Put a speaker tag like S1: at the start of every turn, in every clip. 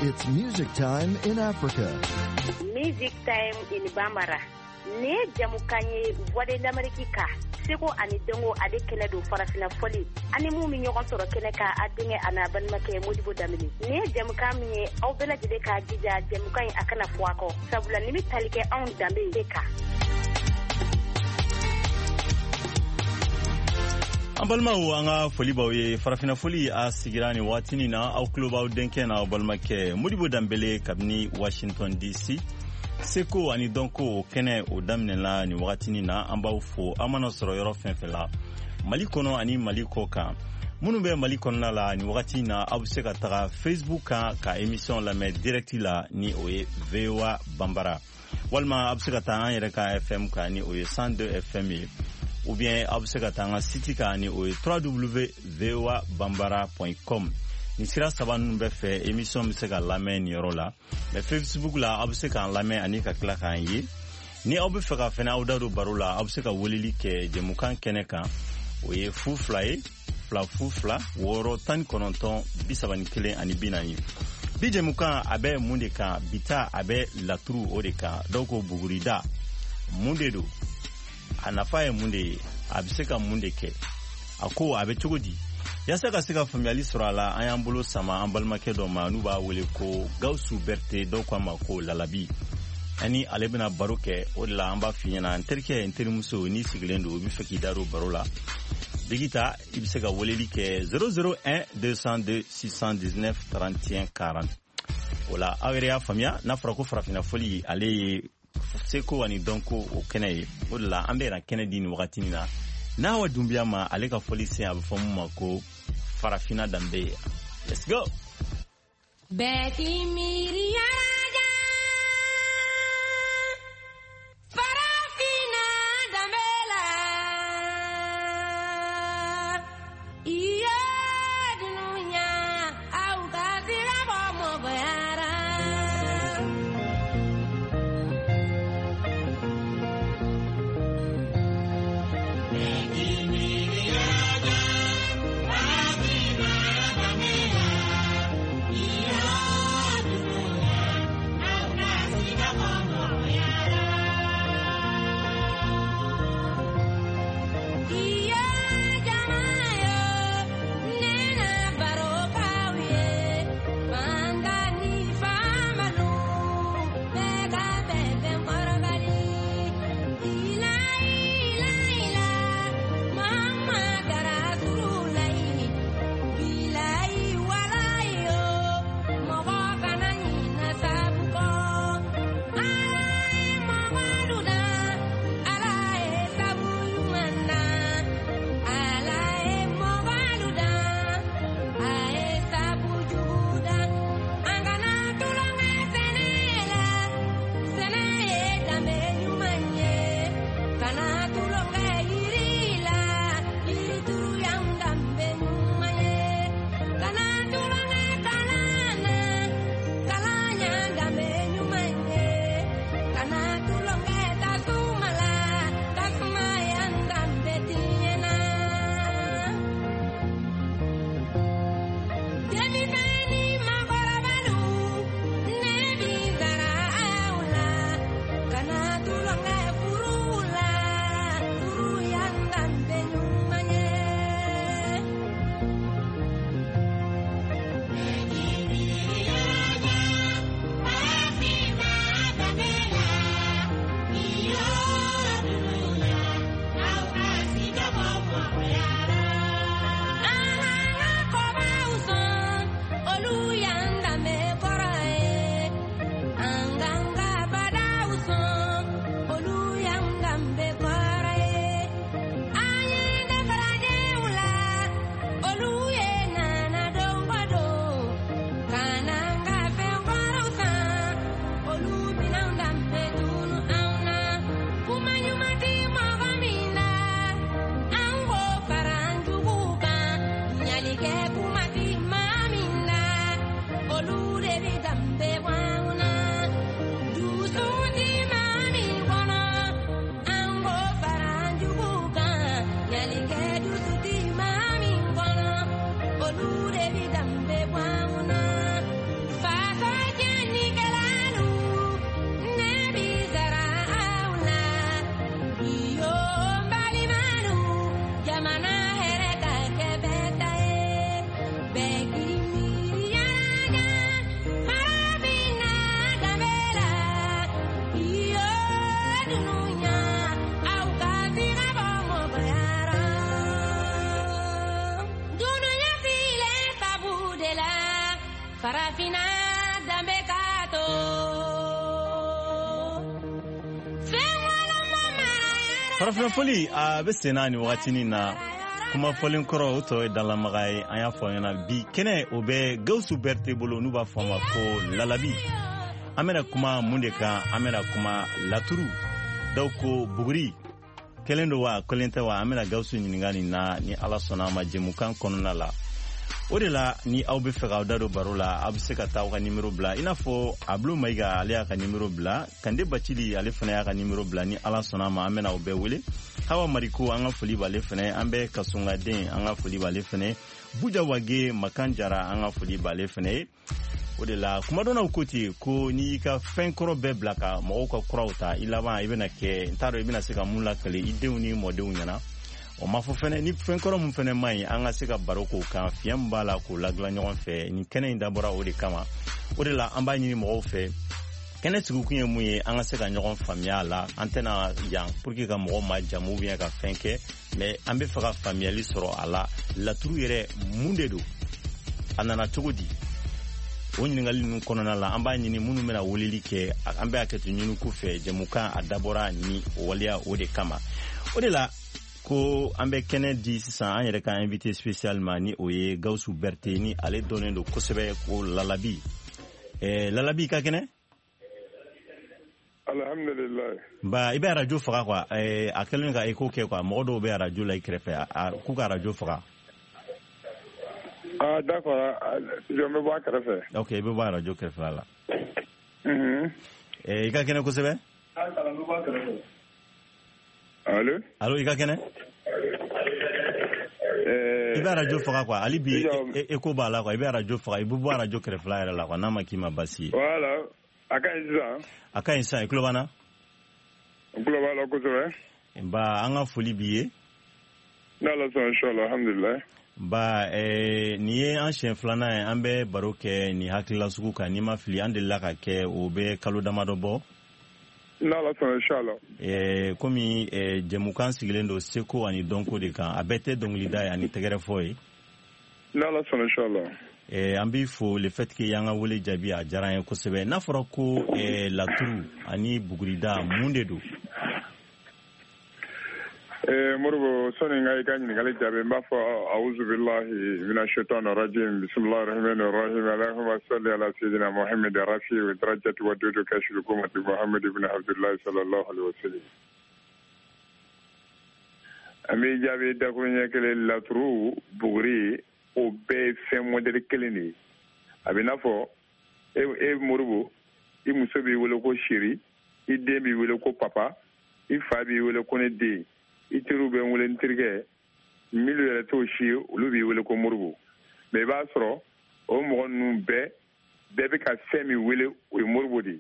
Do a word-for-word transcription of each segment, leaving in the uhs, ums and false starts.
S1: It's music time in Africa.
S2: Music time in Bambara. Ne jamukanye wade d'Amerika. Seko ani dongo ade kene do farafina foli. Ani mu mi ñogon soro kene ka adinge ana ban make Modibo Damini. Ne jamukanye aw bela jide ka jija jamukanye akana fuako. Sabula nimi talike on dambe deka.
S3: Ambalmaw anga foli bawe farafina foli a sigirani watini na aw kluba denke na balmake Modibo Dambele kabni Washington D C. Seko ani donko kene o damne la ni watini na ambaw fo amana soro yoro fenfela Mali kono ani Mali koka munu be Mali kono la ni watini na abuseka taga Facebook ka ka émission la me directi la ni oye V O A Bambara walma abuseka ta yere ka F M ka ni oye cent deux F M ou bien abuseka ta site ka ni oye w w w point v o a bambara point com. Ni sira saba numbe fe émission miseka lame ni yoro la mais Facebook la abuseka lame ani ka kila kan yi ni abu feka fena awdaro barola abuseka wolili ke jemukan keneka oye fu fly fla fu fla woro tan kononton bisabani kile ani binani bi jemukan abe munde ka bita abe latru odeka doko bugurida munde do anafaye munde abuseka munde ke ako abe chogodi yasa ka sika family surala ayambulo sama ambalmake do manu ba wele ko Gausu Berte do kwa mako lalabi ani alebna baroke odla amba finyana terke interimuso ni siglendo bi feki daro barola digita ibiseka woleli ke zéro zéro un deux zéro deux six un neuf trente et un quarante wala awere famia na frako frafina foli ale seko ani donko o keneye odla ambera Kennedy ni wakati na na wa dumbia ma aleka foli se abafomu mako farafina dambe. Let's go.
S4: Beki Miriaga farafina dambela iya dunya au kazira bomo bayara Beki Miriaga farafina dambela iya dunya farafina danbe ka to
S3: farafina foli a bɛ senna ni wagatinin na kuma fɔlen kɔrɔ o tɔ ye dalamaga ye an y'a fɔ ɲɛna bi kɛnɛ o bɛ Gawusu Berete bolo n'u b'a fɔ a ma ko lalabi an bɛna kuma mun de kan an bɛna kuma laturu dɔw ko buguri kelen do wa kelen tɛ wa an bɛna Gawusu ɲininka nin na ni Ala sɔnna a ma jɛmukan kɔnɔna la o de la ni aw bɛ fɛ k'aw da don baro la aw bɛ se ka taa aw ka nimero bila i n'a fɔ Abdul Mayiga ale y'a ka nimero bila Kande Bacili ale fana y'a ka nimero bila ni Ala sɔnna a ma an bɛna aw bɛɛ wele Hawa Mariku an ka foli b'ale fana an bɛ Kasongaden an ka foli b'ale fana Buja Wage Makan Jara an ka foli b'ale fana o de la kuma dɔnnaw ko ten ko n'i y'i ka fɛn kɔrɔ bɛɛ bila ka mɔgɔw ka kuraw ta i laban i bɛna kɛ n t'a dɔn i bɛna se ka mun lakale i denw ni mɔdenw ɲɛna o ma fɔ fɛnɛ ni fɛn kɔrɔ mun fɛnɛ man ɲi an ka se ka baro k'o kan fiɲɛ min b'a la k'o ladilan ɲɔgɔn fɛ nin kɛnɛ in dabɔra o de kama o de la an b'a ɲini mɔgɔw fɛ kɛnɛ sigikun ye mun ye an ka se ka ɲɔgɔn faamuya a la an tɛna yan pour que ka mɔgɔ ma jamu ou bien ka fɛn kɛ mais an bɛ fɛ ka faamuyali sɔrɔ a la laturu yɛrɛ mun de don a nana cogo di o ɲininkali ninnu kɔnɔna la an b'a ɲini minnu bɛna weleli kɛ an bɛ hakɛto ɲini k'u fɛ jɛmukan a dabɔra ni waleya o de kama o de la ko an bɛ kɛnɛ di sisan an yɛrɛ ka invité spécial ma ni o ye Gawusu Berete ni ale dɔnnen don kosɛbɛ ko lalabi eh, lalabi ka kɛnɛ
S5: alhamdulillah
S3: ba i bɛ radio faga quoi eh, a kɛlen ka écho kɛ quoi mɔgɔ dɔw bɛ radio la i kɛrɛfɛ a k'u ka radio faga
S5: ah d'accord je me vois kɛrɛfɛ
S3: ok i bɛ bɔ radio kɛrɛfɛ la
S5: mhm
S3: eh, i ka kɛnɛ kosɛbɛ
S5: allo
S3: allo i ka kɛnɛ i bɛ radio faga quoi hali bi écho b'a la quoi i bɛ radio faga i bɛ bɔ radio kɛrɛfɛla yɛrɛ la quoi n'a ma k'i ma basi ye
S5: voilà a ka ɲi sisan
S3: a ka ɲi sisan i tulo b'an na
S5: n tulo b'a la kosɛbɛ
S3: ba an ka foli b'i ye
S5: n'Ala sɔnna inchallah alhamdulillah
S3: ba eh, nin ye an siɲɛ filanan ye an bɛ baro kɛ nin hakilila sugu kan n'i ma fili an delila ka kɛ o bɛ kalo damadɔ bɔ
S5: n'Ala sɔnna inchallah
S3: eh, komi eh, jɛmukan sigilen don seko ani dɔnko de kan a bɛɛ tɛ dɔnkilida ye ani tɛgɛrɛfɔ ye
S5: n'Ala sɔnna inchallah
S3: eh, an b'i fo le fait que y'an ka wele jaabi a diyara an ye kosɛbɛ n'a fɔra ko eh, laturu ani bugurida mun de don
S5: Eh, Moribo sɔni n ka i ka ɲininkali jaabi n b'a fɔ awuzu billahi mina shaitani rajim bisimilahi rahmani rahim allahumma salli ala sayyidina muhammad rafi wa darajati wa dudu kashiru kumati muhammad ibn abdullahi sallallahu alaihi wasallam an bɛ jaabi dakuruɲɛ kelen laturu buguri o bɛɛ ye fɛn mɔdɛli kelen de ye a bɛ n'a fɔ e e Moribo i muso b'i wele ko siri i den b'i wele ko papa i fa b'i wele ko ne den i teriw bɛ n wele n terikɛ minnu yɛrɛ t'o si ye olu b'i wele ko Moribo mais i b'a sɔrɔ o mɔgɔ ninnu bɛɛ bɛɛ bɛ ka fɛn min wele o ye Moribo de ye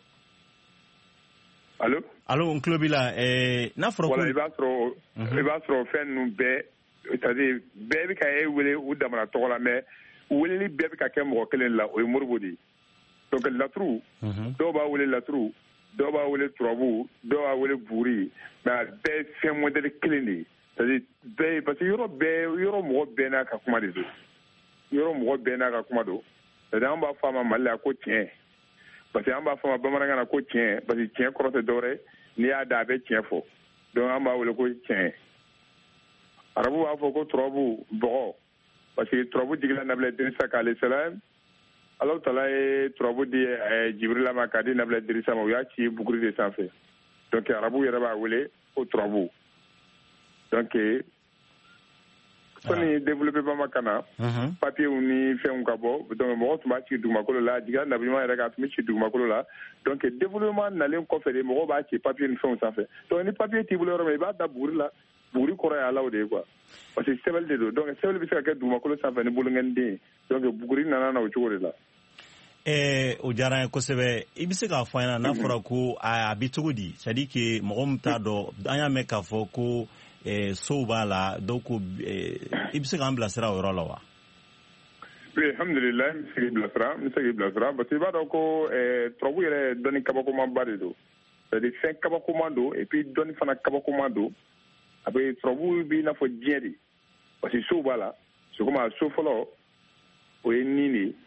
S5: allo
S3: allo n tulo b'i la eh, n'a fɔra ko
S5: voilà i b'a sɔrɔ i b'a sɔrɔ fɛn ninnu bɛɛ c'est-à-dire bɛɛ bɛ ka e wele u damana tɔgɔ la mais weleli bɛɛ bɛ ka kɛ mɔgɔ kelen la o ye Moribo de ye donc laturu dɔw b'a wele laturu dɔw b'a wele turabu dɔw b'a wele buguri mais a bɛɛ ye fɛn mɔdɛli kelen de ye c'est-à-dire bɛɛ parce que yɔrɔ bɛɛ yɔrɔ mɔgɔ bɛɛ n'a ka kuma de don yɔrɔ mɔgɔ bɛɛ n'a ka kuma don c'est-à-dire an b'a fɔ a ma Mali la ko tiɲɛ parce que an b'a fɔ a ma bamanankan na ko tiɲɛ parce que tiɲɛ kɔrɔ tɛ dɔwɛrɛ n'i y'a da a bɛ tiɲɛ fɔ donc an b'a wele ko tiɲɛ arabu b'a fɔ ko turabu bɔgɔ parce que turabu jigila Nabila Idirisa alayhi salam Ala Taala ye turabu di Jibrila ma k'a di Nabila Idirisa ma u y'a ci buguri de sanfɛ donc arabu yɛrɛ b'a wele ko turabu donc sɔnni développement ma ka na papier ni fɛnw ka bɔ donc mɔgɔ tun b'a ci dugumakolo la jigila Nabima yɛrɛ ka tun bɛ ci dugumakolo la donc développement nalen kɔfɛ de mɔgɔw b'a ci papier ni fɛnw sanfɛ donc ni papier t'i bolo yɔrɔ min i b'a da buguri la buguri kɔrɔ ye Alaw de ye quoi parce que sɛbɛnni de don donc sɛbɛnni bɛ se ka kɛ dugumakolo sanfɛ ni bolonkɛniden donc buguri nana na o cogo de la.
S3: Eh, o diyara n ye kosɛbɛ i bɛ se k'a fɔ an ɲɛna n'a fɔra ko a bɛ cogo di c'est à dire que mɔgɔ min t'a dɔn an y'a mɛn k'a fɔ ko eh, sow b'a la dɔw ko eh, i bɛ se k'an bilasira o yɔrɔ la wa.
S5: oui alhamdulilah n bɛ se k'i bilasira n bɛ se k'i bilasira parce que i b'a dɔn ko turabu yɛrɛ dɔnni kabakomanba de don c'est à dire fɛn kabakoman don et puis dɔnni fana kabakoman don a bɛ turabu bɛ i n'a fɔ diɲɛ de parce que sow b'a la c'est comme a so fɔlɔ o ye nin de ye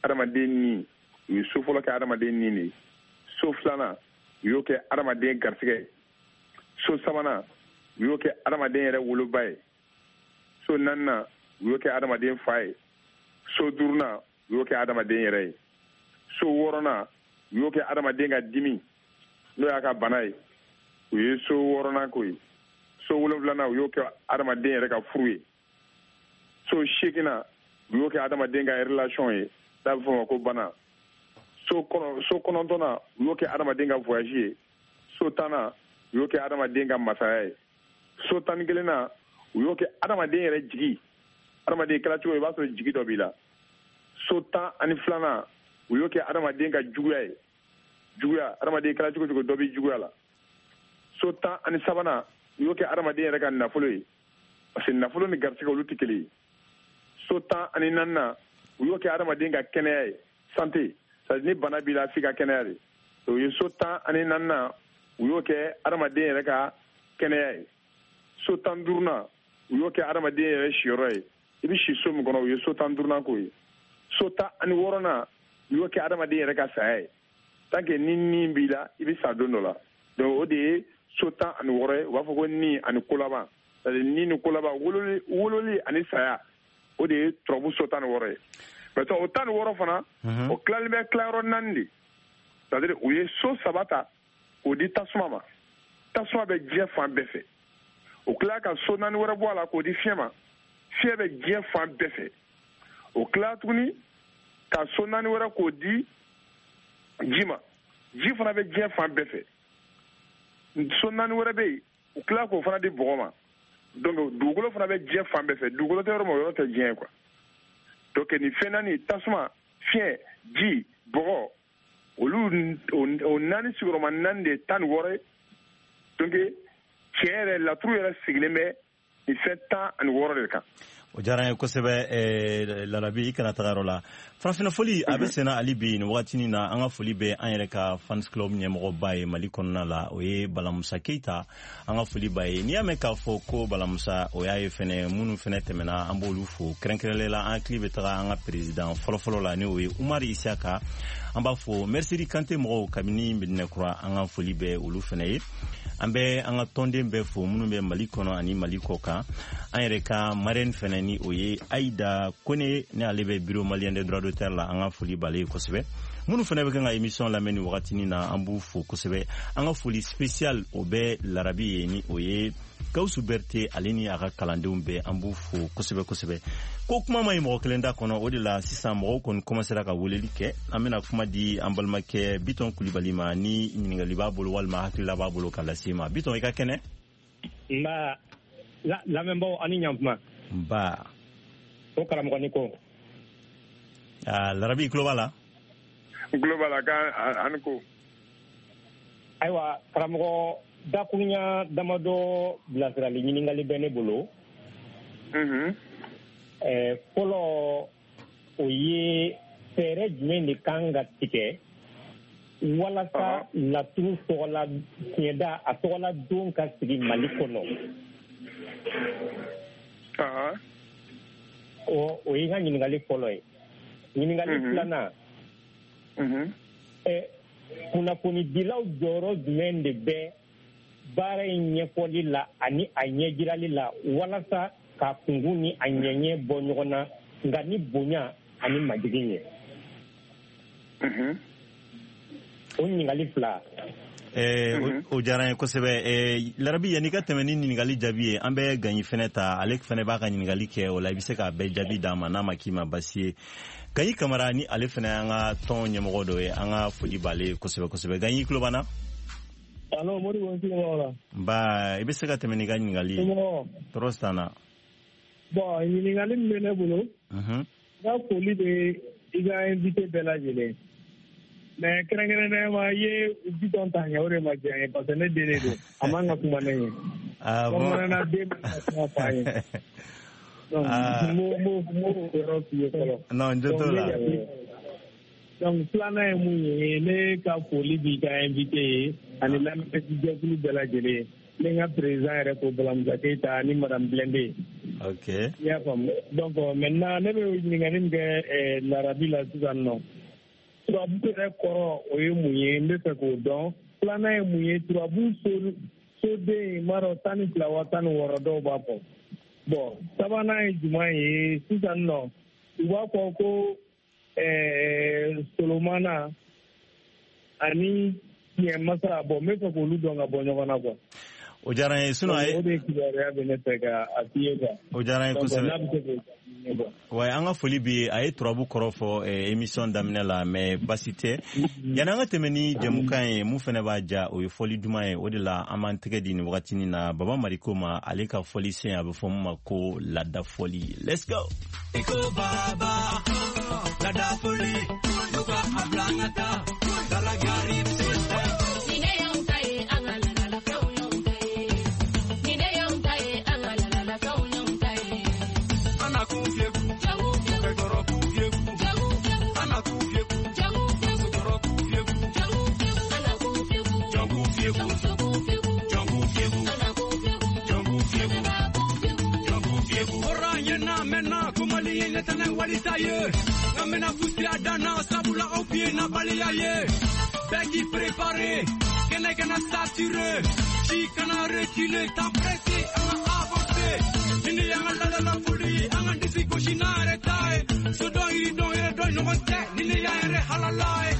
S5: adamaden ni u ye so fɔlɔ kɛ adamaden ni de so filanan u y'o kɛ adamaden garisɛgɛ so sabanan u y'o kɛ adamaden yɛrɛ woloba ye so naaninan u y'o kɛ adamaden fa ye so duurunan u y'o kɛ adamaden yɛrɛ ye so wɔɔrɔnan u y'o kɛ adamaden ka dimi n'o y'a ka bana ye u ye so wɔɔrɔnan k'o ye so wolonfilanan u y'o kɛ adamaden yɛrɛ ka furu ye so seeginan u y'o kɛ adamaden ka relation ye n'a bɛ fɔ o ma ko bana so kɔnɔ so kɔnɔntɔnnan u y'o kɛ adamaden ka voyage ye so tannan u y'o kɛ adamaden ka masaya ye so tan ni kelennan u y'o kɛ adamaden yɛrɛ jigi adamaden kɛra cogo i b'a sɔrɔ jigi dɔ b'i la so tan ani filanan u y'o kɛ adamaden ka juguya ye juguya adamaden kɛra cogo cogo dɔ b'i juguya la so tan ani sabanan u y'o kɛ adamaden yɛrɛ ka nafolo ye parce que nafolo ni garisɛgɛ olu tɛ kelen ye so tan ani naaninan u y'o kɛ adamaden ka kɛnɛya ye santé c'est-à-dire ni bana b'i la f'i ka kɛnɛya de o ye so tan ani naaninan u y'o kɛ adamaden yɛrɛ ka kɛnɛya ye so tan duurunan u y'o kɛ adamaden yɛrɛ siyɔrɔ ye i bɛ si so min kɔnɔ u ye so tan duurunan k'o ye so tan ani wɔɔrɔnan u y'o kɛ adamaden yɛrɛ ka saya ye tant que ni nin b'i la i bɛ sa don dɔ la donc o de ye so tan ani wɔɔrɔ ye u b'a fɔ ko nin ani ko laban c'est-à-dire nin ni ko laban wololi wololi ani saya o de ye turabu so tan ni wɔɔrɔ ye maintenant o tan ni wɔɔrɔ fana o tilalen bɛ tilayɔrɔ naani de c'est-à-dire u ye so saba ta k'o di tasuma ma tasuma bɛ diɲɛ fan bɛɛ fɛ o tila ka so naani wɛrɛ bɔ a la k'o di fiɲɛ ma fiɲɛ bɛ diɲɛ fan bɛɛ fɛ o tila tuguni ka so naani wɛrɛ k'o di ji ma ji fana bɛ diɲɛ fan bɛɛ fɛ so naani wɛrɛ bɛ yen u tila k'o fana di bɔgɔ ma donc dugukolo fana bɛ diɲɛ fan bɛɛ fɛ dugukolo tɛ yɔrɔ ma o yɔrɔ tɛ diɲɛ quoi donc nin fɛn naani tasuma fiɲɛ ji bɔgɔ olu o naani sigiyɔrɔma naani de ye tan ni wɔɔrɔ ye donc tiɲɛ yɛrɛ laturu yɛrɛ sigilen bɛ nin fɛn tan ani wɔɔrɔ de kan.
S3: o diyara n ye kosɛbɛ larabi i kana taga yɔrɔ la farafina foli a bɛ senna hali bi nin wagatinin na an ka foli bɛ an yɛrɛ ka fans club ɲɛmɔgɔba ye mali kɔnɔna la o ye balamusa keyita an ka foli ba ye n'i y'a mɛn k'a fɔ ko balamusa o y'a ye fɛnɛ minnu fɛnɛ tɛmɛna an b'olu fo kɛrɛnkɛrɛnlen la an hakili bɛ taga an ka président fɔlɔfɔlɔ la n'o ye umar isaka an b'a fɔ mersidi kante mɔgɔw kabini medinɛkura an ka foli bɛ olu fɛnɛ ye an bɛ an ka tɔnden bɛɛ fo minnu bɛ mali kɔnɔ ani mali kɔ kan an yɛrɛ ka marraine fɛnɛ ni o ye aida kone ne ale bɛ bureau malien de droit d'auteur la an ka foli b'ale ye kosɛbɛ minnu fɛnɛ bɛ kan ka émission lamɛn ni wagatinin na an b'u fo kosɛbɛ an ka foli spécial o bɛ larabi ye ni o ye Gawusu Berete ale ni a ka kalandenw bɛɛ an b'u fo kosɛbɛ kosɛbɛ ko kuma ma ye mɔgɔ kelen da kɔnɔ o de la sisan mɔgɔw kɔni commencera ka weleli kɛ an bɛna kuma di an balimakɛ Biton Kulibali ma ni ɲininkali b'a bolo walima hakilila b'a bolo ka lase ma Biton i ka kɛnɛ
S6: nba lamɛnbaaw ani ɲantuma
S3: nba
S6: o karamɔgɔ ni ko
S3: aa larabi i tulo b'a la
S5: n tulo b'a la k'an ko
S6: ayiwa karamɔgɔ dakurunya damadɔ bilasirali ɲininkali bɛ ne bolo fɔlɔ o ye fɛɛrɛ jumɛn de kan ka tigɛ walasa laturu tɔgɔla tiɲɛda a tɔgɔla don ka sigi mali kɔnɔ o ye n ka ɲininkali fɔlɔ ye ɲininkali filanan kunnafonidilaw jɔyɔrɔ jumɛn de bɛ baara in ɲɛfɔli la ani a ɲɛjirali la walasa ka kungu ni a ɲɛɲɛ bɔ ɲɔgɔn na nka ni bonya ani majigin ye o ɲininkali fila
S3: o diyara n ye kosɛbɛ larabi yanni ka tɛmɛ ni ɲininkali jaabi ye an bɛ Gaɲi fɛnɛ ta ale fɛnɛ b'a ka ɲininkali kɛ o la i bɛ se k'a bɛɛ jaabi d'a ma n'a ma k'i ma basi ye Gaɲi Kamara ni ale fɛnɛ y'an ka tɔn ɲɛmɔgɔ dɔ ye an ka foli b'ale kosɛbɛ kosɛbɛ Gaɲi i tulo b'an na
S7: alo Modibo n sigiyɔrɔ la
S3: nba i bɛ se ka tɛmɛ n'i ka ɲininkali ye tɔɔrɔ si t'an na
S7: bon ɲininkali min bɛ ne bolo n ka foli bɛ i ka invité bɛɛ lajɛlen mais kɛrɛnkɛrɛnnɛma i ye Biton ta ɲɛ o de ma diya n ye parce que ne den de don a man ka kuma ne ye bamanana den bɛ ka kuma f'a ye donc n b'o yɔrɔ f'i ye fɔlɔ
S3: non n jo t'o la
S7: donc filanan ye mun ye ne ka foli b'i ka invité ye ani lamɛnnikɛjɛkulu bɛɛ lajɛlen ne ka président yɛrɛ ko Balamusa Keita ni madame Blende.
S3: Ok.
S7: I y'a faamu. Donc maintenant ne bɛ ɲininkali min kɛ l'arabi la sisan nɔ. Turabu yɛrɛ kɔrɔ o ye mun ye n bɛ fɛ k'o dɔn. Filanan ye mun ye turabu so soden m'a dɔn tan ni fila wa tan ni wɔɔrɔ dɔw b'a fɔ. Bon sabanan ye jumɛn ye sisan nɔ u b'a fɔ ko Solomana ani tiɲɛ masa bon n bɛ fɛ k'olu dɔn ka bɔ ɲɔgɔn na quoi.
S3: O diyara n ye sinon a ye
S7: o de ye kibaruya bɛ ne fɛ ka a f'i ye quoi.
S3: O diyara n ye kosɛbɛ.
S7: n'a bɛ se k'o ɲɛ bɔ.
S3: Ouais, an ka foli bi a ye turabu kɔrɔ fɔ émission daminɛ la mais basi tɛ yanni an ka tɛmɛ ni jɛmukan ye mun fɛnɛ b'a ja o ye fɔli duman ye o de la an b'an tɛgɛ di nin wagatinin na Baba Mariko ma ale ka fɔli sen a bɛ fɔ mun ma ko laada fɔli. Let's go.
S8: Iko baba laada fɔli nuka ablangata dalagari system. Namena fusia dana sabula au pied na balaye Begi préparé Kena kena saturé Chi kana reculé T'as pressé Anga avancé Nini yanga lala la folie Anga disi koshina retae Sodo iri don ire don no konte Nini ya ere halalae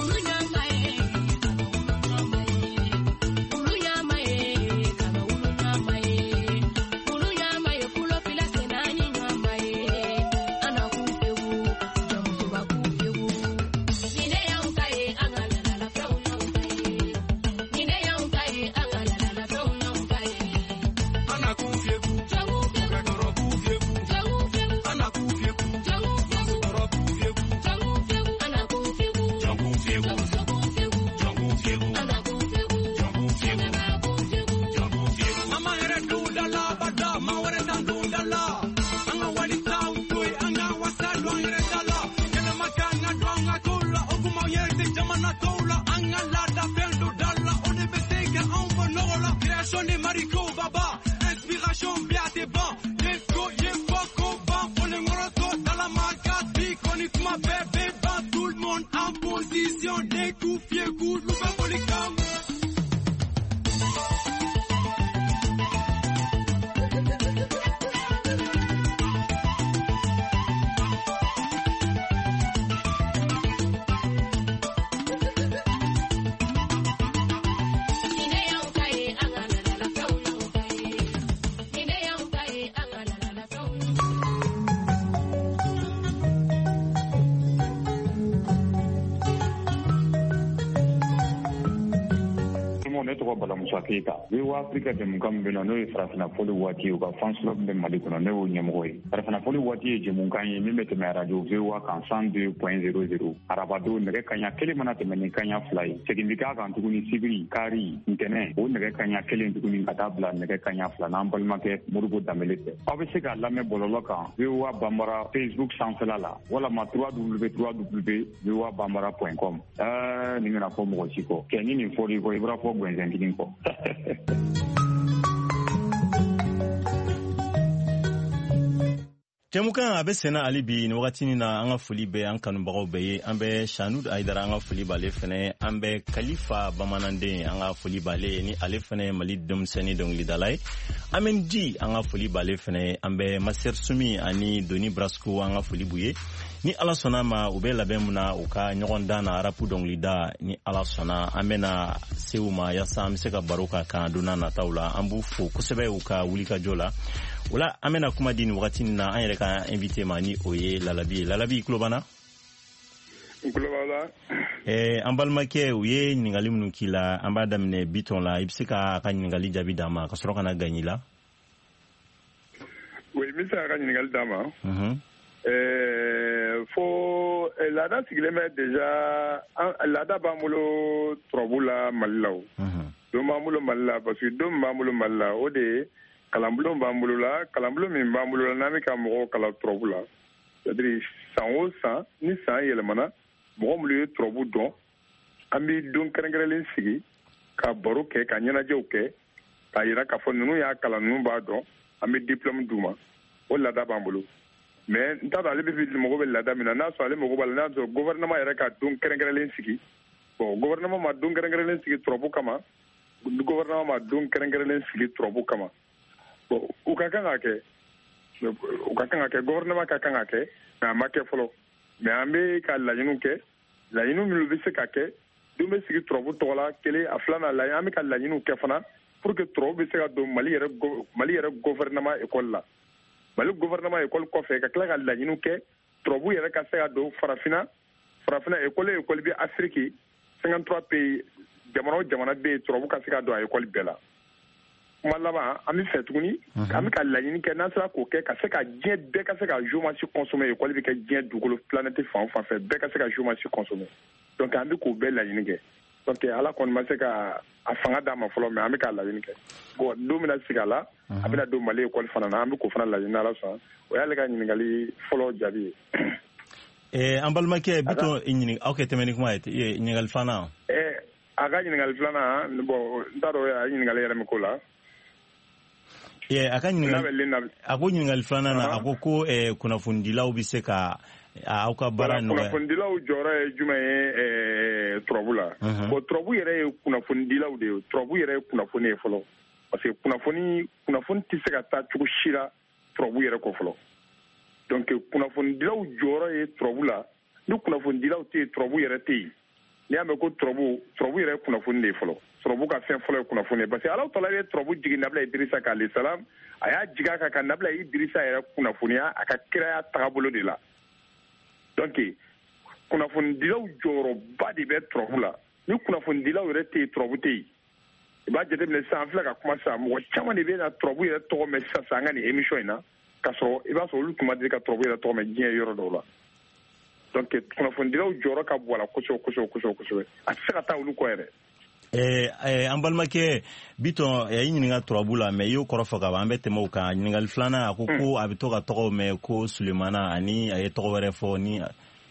S8: Keita we wa Afrika jɛmukan bɛ na n'o ye farafina fɔli waati ye u ka fans club bɛ Mali kɔnɔ ne y'o ɲɛmɔgɔ ye farafina fɔli waati ye jɛmukan ye min bɛ tɛmɛ radio V O A kan cent deux point zéro zéro arabado nɛgɛ kaɲa kelen mana tɛmɛ ni kaɲa fila ye segin bɛ k'a kan tuguni sibiri kari ntɛnɛn o nɛgɛ kaɲa kelen tuguni ka taa bila nɛgɛ kaɲa fila n'an balimakɛ Modibo Dambele fɛ aw bɛ se k'a lamɛn bɔlɔlɔ kan V O A Banbara Facebook sanfɛla la walama w w w point v o a banbara point com ɛɛ nin kana fɔ mɔgɔ si kɔ kɛ ni nin fɔr'i kɔ i b'a fɔ bɔnzɛn kelen kɔ.
S3: Jɛmukan a bɛ senna hali bi nin wagatinin na an ka foli bɛ an kanubagaw bɛɛ ye an bɛ Sanud Ayidara an ka foli b'ale fɛnɛ an bɛ Kalifa bamananden an ka foli b'ale ni ale fɛnɛ Mali denmisɛnnin dɔnkilidala ye an bɛ Di an ka foli b'ale fɛnɛ an bɛ Maser Sumi ani Doni Brasco an ka foli b'u ye ni Ala sɔnna ma u bɛ labɛn mun na u ka ɲɔgɔn dan na arapu dɔnkilida ni Ala sɔnna an bɛna se u ma yaasa an bɛ se ka baro ka kan donna nataw la an b'u fo kosɛbɛ u ka wulikajɔ la o la an bɛna kuma di nin wagatinin na an yɛrɛ ka invité ma ni o ye Lalabi ye Lalabi i tulo b'an na
S5: n tulo b'aw la
S3: ɛɛ an balimakɛ u ye ɲininkali minnu k'i la an b'a daminɛ Bitɔn la i bɛ se ka ka ɲininkali jaabi d'an ma ka sɔrɔ ka na Gaɲi la
S5: oui n bɛ se ka ka ɲininkali d'a ma
S3: unhun
S5: ɛɛ fo laada sigilen bɛ déjà laada b'an bolo turabu la Mali la o don b'an bolo Mali la parce que don min b'an bolo Mali la o de ye kalanbulon b'an bolo la kalanbulon min b'an bolo la n'an bɛ ka mɔgɔw kalan turabu la c'est à dire san o san ni san yɛlɛmana mɔgɔ minnu ye turabu dɔn an bɛ don kɛrɛnkɛrɛnlen sigi ka baro kɛ ka ɲɛnajɛw kɛ k'a yira k'a fɔ ninnu y'a kalan ninnu b'a dɔn an bɛ diplôme d'u ma o laada b'an bolo mais n t'a dɔn ale bɛ mago bɛ laada min na n'a sɔrɔ ale mago b'a la n'a sɔrɔ gouvernement yɛrɛ ka don kɛrɛnkɛrɛnlen sigi bon gouvernement ma don kɛrɛnkɛrɛnlen sigi turabu kama gouvernement ma don kɛrɛnkɛrɛnlen sigi turabu kama bon u ka kan ka kɛ u ka kan ka kɛ gouvernement ka kan ka kɛ mais a ma kɛ fɔlɔ mais an bɛ ka laɲiniw kɛ laɲiniw minnu bɛ se ka kɛ don bɛ sigi turabu tɔgɔ la kelen a filanan laɲini an bɛ ka laɲiniw kɛ fana pour que turabu bɛ se ka don mali yɛrɛ mali yɛrɛ gouvernement école la mali gouvernement école kɔfɛ ka tila ka laɲiniw kɛ turabu yɛrɛ ka se ka don farafina farafina école école bɛ afiriki cinquante-trois pays jamana o jamana bɛ yen turabu ka se ka don a école bɛɛ la kuma laban an bɛ fɛ tuguni an bɛ ka laɲini kɛ n'an sera k'o kɛ ka se ka diɲɛ bɛɛ ka se ka joomasi consommer école bɛ kɛ diɲɛ dugukolo planète fan o fan fɛ bɛɛ ka se ka joomasi consommer donc an bɛ k'o bɛɛ laɲini kɛ donc ala kɔni ma se ka a fanga d'a ma fɔlɔ mais an bɛ k'a laɲini kɛ bon don bɛna sigi a la a bɛna don mali école fana na an bɛ k'o fana laɲini ala sɔn o y'ale ka ɲininkali fɔlɔ jaabi ye.
S3: Eh, an balimakɛ bitɔn ɲini aw kɛ tɛmɛ ni kuma ye ɲininkali filanan.
S5: Eh, a ka ɲininkali filanan bon n t'a dɔn a ye ɲininkali yɛrɛ min k'o la.
S3: Eh, a ka ɲininkali a ko ɲininkali filanan na a ko ko eh, kunnafonidilaw bɛ se ka aw ka baara nɔgɔya.
S5: Kunnafonidilaw jɔyɔrɔ ye jumɛn ye eh, turabu la. Bon turabu yɛrɛ ye kunnafonidilaw de ye turabu yɛrɛ ye kunnafoni ye fɔlɔ parce que kunnafoni kunnafoni tɛ se ka taa cogo si la turabu yɛrɛ kɔ fɔlɔ. donc kunnafonidilaw jɔyɔrɔ ye turabu la ni kunnafonidilaw tɛ yen turabu yɛrɛ tɛ yen n'i y'a mɛn ko turabu turabu yɛrɛ ye kunnafoni de ye fɔlɔ turabu ka fɛn fɔlɔ ye kunnafoni ye parce que Alahu Taala ye turabu jigin Nabila Idirisa kan alayhi salam a y'a jigin a kan ka Nabila Idirisa yɛrɛ kunnafoniya a ka kiraya tagabolo de la donc kunnafonidilaw jɔyɔrɔba de bɛ turabu la ni kunnafonidilaw yɛrɛ tɛ yen turabu tɛ yen i b'a jateminɛ sisan an filɛ ka kuma sisan mɔgɔ caman de bɛ na turabu yɛrɛ tɔgɔ mɛn sisan an ka nin émission in na k'a sɔrɔ i b'a sɔrɔ olu tun ma deli ka turabu yɛrɛ tɔgɔ mɛn diɲɛ yɔrɔ dɔw la donc kunnafonidilaw jɔyɔrɔ ka bon a la kosɛbɛ kosɛbɛ kosɛbɛ kosɛbɛ a tɛ se ka taa olu kɔ yɛrɛ.
S3: Eh, an balimakɛ bitɔn a ye ɲininka turabu la mais i y'o kɔrɔ fɔ ka ban an bɛ tɛmɛ o kan ɲininkali filanan a ko ko a bɛ to ka tɔgɔw mɛn ko Sulemana ani a ye tɔgɔ wɛrɛ fɔ ni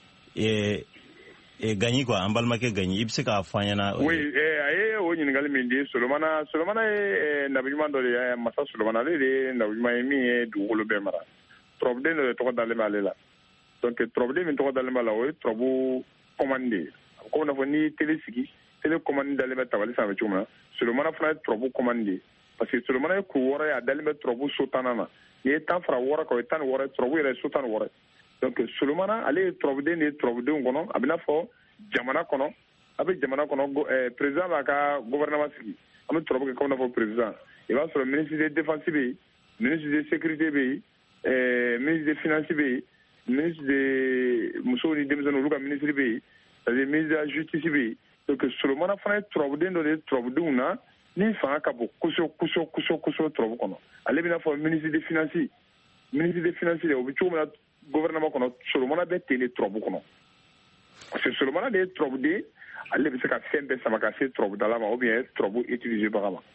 S3: eh, eh, Gaɲi quoi an balimakɛ Gaɲi i bɛ se k'a fɔ an ɲɛna.
S5: oui eh, a ye o ɲininkali min di Sulemana Sulemana ye eh, nabiɲuman dɔ de ye masa Sulemana ale de ye nabiɲuman ye min ye dugukolo bɛɛ mara turabuden dɔ de tɔgɔ dalen bɛ ale la donc turabuden min tɔgɔ dalen bɛ a la o ye turabu commande de ye a bɛ komi n'a fɔ n'i ye télé sigi télé commande dalen bɛ tabali sanfɛ cogo min na Sulemana fana ye turabu commande de ye parce que Sulemana ye kuru wɔɔrɔ ye a dalen bɛ turabu so tannan na n'i ye tan fara wɔɔrɔ kan o ye tan ni wɔɔrɔ ye turabu yɛrɛ ye so tan ni wɔɔrɔ ye donc Sulemana ale ye turabuden de ye turabudenw kɔnɔ a bɛ n'a fɔ jamana kɔnɔ a bɛ jamana kɔnɔ eh, président b'a ka gouvernement sigi an bɛ turabu kɛ komi n'a fɔ président i b'a sɔrɔ ministre de défense bɛ yen ministre de sécurité bɛ yen eh, ministre de finance bɛ yen ministre de musow ni denmisɛnninw olu ka ministre bɛ yen c'est-à-dire ministre de la justice bɛ yen donc Sulemana fana ye turabuden dɔ de ye turabudenw na ni fanga ka bon kosɛbɛ kosɛbɛ kosɛbɛ kosɛbɛ turabu kɔnɔ ale bɛ n'a fɔ ministre de finance ministre de finance de o bɛ cogo min na gouvernement kɔnɔ Sulemana bɛ ten de turabu kɔnɔ parce que Sulemana de ye turabuden ale bɛ se ka fɛn bɛɛ sama ka se turabudala ma ou bien turabu utiliser baga ma.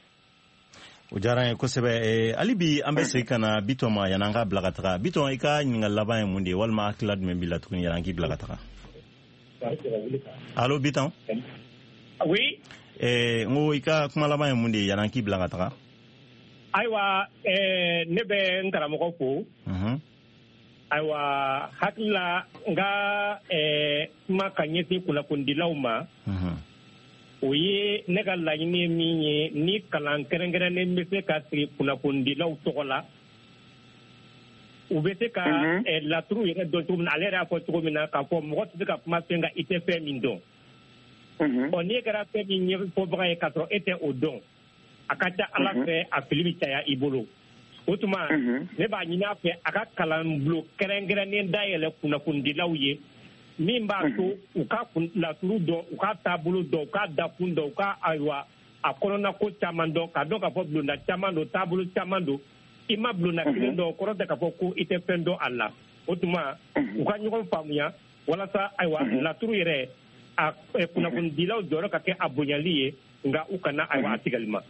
S3: o diyara n ye kosɛbɛ hali bi an bɛ segin ka na bitɔn ma yanni an ka bila ka taga bitɔn i ka ɲininkali laban ye mun de ye walima hakilila jumɛn b'i la tuguni yanni an k'i bila ka taga. allo bitɔn.
S6: oui.
S3: Eh, n ko i ka kuma laban ye mun de ye yanni an k'i bila ka taga.
S6: ayiwa eh, ne bɛ n karamɔgɔ fo. ayiwa hakilila n ka eh, kuma ka ɲɛsin kunnafonidilaw ma. o ye ne ka laɲini ye min ye ni kalan kɛrɛnkɛrɛnnen bɛ se ka sigi kunnafonidilaw tɔgɔ la u bɛ se ka laturu yɛrɛ dɔn cogo min na ale yɛrɛ y'a fɔ cogo min na k'a fɔ mɔgɔ tɛ se ka kuma fɛn kan i tɛ fɛn min dɔn ɔ n'i kɛra fɛn min ɲɛfɔbaga ye k'a sɔrɔ e tɛ o dɔn a ka ca ala fɛ a fili bɛ caya i bolo o tuma ne b'a ɲini a fɛ a ka kalanbulon kɛrɛnkɛrɛnnen dayɛlɛ kunnafonidilaw ye min b'a to u ka laturu dɔn u ka taabolo dɔn u ka dakun dɔn u ka ayiwa a kɔnɔna ko caman dɔn k'a dɔn k'a fɔ bulonda caman don taabolo caman don i ma bulonda kelen dɔn kɔrɔ tɛ k'a fɔ ko i tɛ fɛn dɔn a la o tuma u ka ɲɔgɔn faamuya walasa ayiwa laturu yɛrɛ a kunnafonidilaw jɔyɔrɔ ka kɛ a bonyali ye nka u kana ayiwa a tigɛli ma.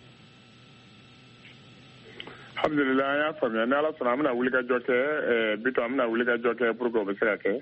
S5: alhamdulilah an y'a faamuya ni ala sɔnna an bɛna wulikajɔ kɛ bitɔn an bɛna wulikajɔ kɛ pour que o bɛ se ka kɛ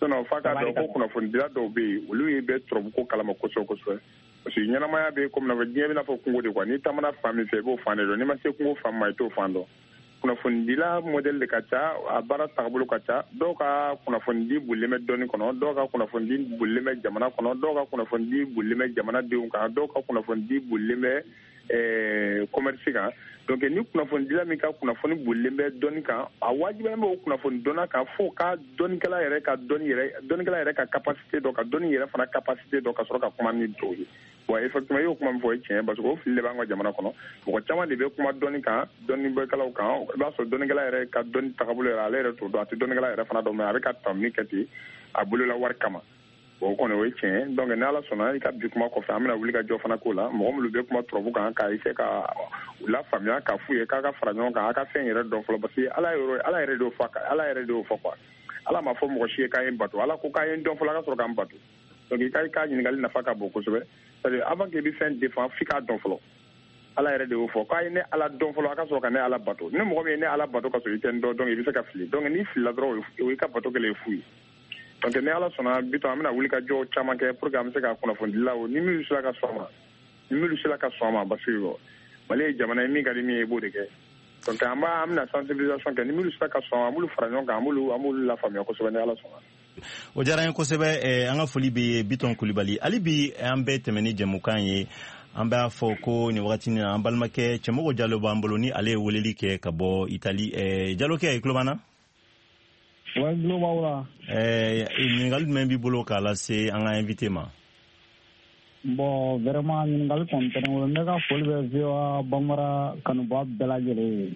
S5: sinon fa ka dɔn ko kunnafonidila dɔw bɛ yen olu ye bɛ turabuko kalama kosɛbɛ kosɛbɛ parce que ɲɛnamaya bɛ komi na fɔ diɲɛ bɛ n'a fɔ kungo de quoi n'i taamana fan min fɛ i b'o fan de dɔn n'i ma se kungo fan ma i t'o fan dɔn kunnafonidila modèle de ka ca a baara taabolo ka ca dɔw ka kunnafonidi bolilen bɛ dɔnni kɔnɔ dɔw ka kunnafonidi bolilen bɛ jamana kɔnɔ dɔw ka kunnafonidi bolilen bɛ jamanadenw kan dɔw ka kunnafonidi bolilen bɛ ɛɛ commerce kan donc ni kunnafonidila min ka kunnafoni bolilen bɛ dɔnni kan a wajibiyalen bɛ o kunnafoni dɔnna kan fo ka dɔnnikɛla yɛrɛ ka dɔnni yɛrɛ dɔnnikɛla yɛrɛ ka capacité dɔ ka dɔnni yɛrɛ fana capacité dɔ ka sɔrɔ ka kuma ni dɔw ye bon effectivement i y'o kuma min fɔ o ye tiɲɛ parce que o fili de b'an ka jamana kɔnɔ mɔgɔ caman de bɛ kuma dɔnni kan dɔnnibɔkɛlaw kan i b'a sɔrɔ dɔnnikɛla yɛrɛ ka dɔnni tagabolo yɛrɛ ale yɛrɛ t'o dɔn a tɛ dɔnnikɛla yɛrɛ fana dɔn mais a bɛ ka ta min kɛ ten a bolola wari kama bon o kɔni o ye tiɲɛ donc ni ala sɔnna i ka bi kuma kɔfɛ an bɛna wuli ka jɔ fana k'o la mɔgɔ minnu bɛ kuma turabu kan k'a essayer ka u lafaamuya k'a f'u ye k'a ka fara ɲɔgɔn kan a ka fɛn yɛrɛ dɔn fɔlɔ parce que ala yɛrɛ ala yɛrɛ de y'o fɔ ala yɛrɛ de y'o fɔ quoi ala ma fɔ mɔgɔ si ye k'a ye n bato ala ko k'a ye n dɔn fɔlɔ a ka sɔrɔ k'an bato donc i ka i ka ɲininkali nafa ka bon kosɛbɛ c'est à dire avant que i bɛ fɛn défend f'i k'a dɔn fɔlɔ ala yɛrɛ de y'o fɔ k'a ye ne ala dɔn fɔlɔ a ka sɔrɔ ka ne ala bato ni mɔgɔ min ye ne ala bato ka sɔrɔ i tɛ n dɔn donc i bɛ se ka fili donc n'i filila dɔrɔn o y'i ka bato kɛlen ye fu ye donc ni ala sɔnna bitɔn an bɛna wuli ka jɔ caman kɛ pour que an bɛ se ka kunnafonidilaw ni minnu sera ka sɔn a ma ni minnu sera ka sɔn a ma parce que mali ye jamana ye min ka di min ye i b'o de kɛ donc an b'a an bɛna sensibilisation kɛ ni minnu sera ka sɔn an b'olu fara ɲɔgɔn kan an b'olu an b'olu lafaamuya kosɛbɛ ni ala sɔnna.
S3: o diyara n ye kosɛbɛ an ka foli bɛ bitɔn kulibali hali bi an bɛɛ tɛmɛ ni jɛmukan ye an b'a fɔ ko nin wagati in na an balimakɛ cɛmɔgɔ jalo b'an bolo ni ale ye weleli kɛ ka bɔ itali jalokɛ i tulo b'an na.
S9: wa tulo b'aw la.
S3: ɲininkali jumɛn b'i bolo k'a lase an ka invité ma.
S9: bon vraiment ɲininkali kɔni tɛ ne bolo ne ka foli bɛ V O A Banbara kanubaga bɛɛ lajɛlen ye.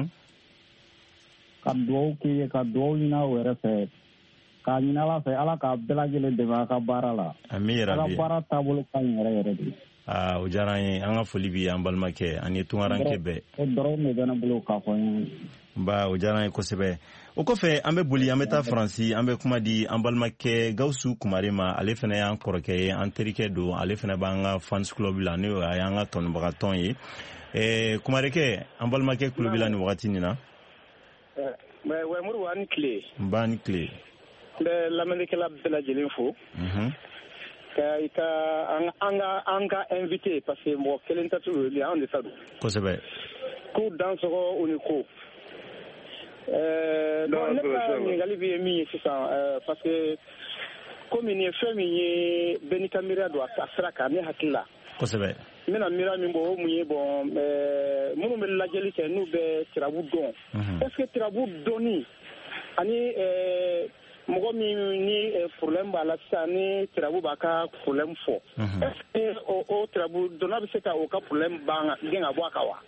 S9: ka dugawu k'i ye ka dugawu ɲini aw yɛrɛ fɛ k'a ɲini ala fɛ ala k'a bɛɛ lajɛlen dɛmɛ a ka baara la.
S3: ami yɛrɛ bi
S9: a ka baara taabolo ka ɲi yɛrɛ yɛrɛ de.
S3: aa o diyara an ye an ka foli b'i an balimakɛ ani tungaranke bɛɛ.
S9: o dɔrɔn de bɛ ne bolo k'a fɔ n ye.
S3: ba o diyara an ye kosɛbɛ o kɔfɛ an bɛ boli an bɛ taa faransi an bɛ kuma di an balimakɛ gawusu kumare ma ale fana y'an kɔrɔkɛ ye an terikɛ don ale fana b'an ka fans club la ne a y'an ka tɔnbagatɔn ye ɛɛ kumarekɛ an balimakɛ kulo b'i la nin wagati nin na.
S10: mɛ wɛmuru ani tile.
S3: n b'a ni tile.
S10: n bɛ lamɛnnikɛla bɛɛ lajɛlen fo. ka i ka an ka an ka invité parce que mɔgɔ kelen tɛ t'o ye anw de ta don.
S3: kosɛbɛ.
S10: k'u dansɔgɔ u ni ko. ɛɛ donc ne ka ɲininkali bɛ min ye sisan parce que komi nin ye fɛn min ye bɛɛ n'i ka miiriya don a sira kan ne hakili la.
S3: kosɛbɛ.
S10: n bɛna miiriya min bɔ o mun ye bɔn ɛɛ minnu bɛ lajɛli kɛ n'u bɛ tirabu dɔn. est ce que tirabu dɔnni ani ɛɛ mɔgɔ min ni problème b'a la sisan ni tirabu b'a ka problème fɔ. est ce que o o tirabu dɔnna bɛ se ka o ka problème ban gɛn ka bɔ a kan wa.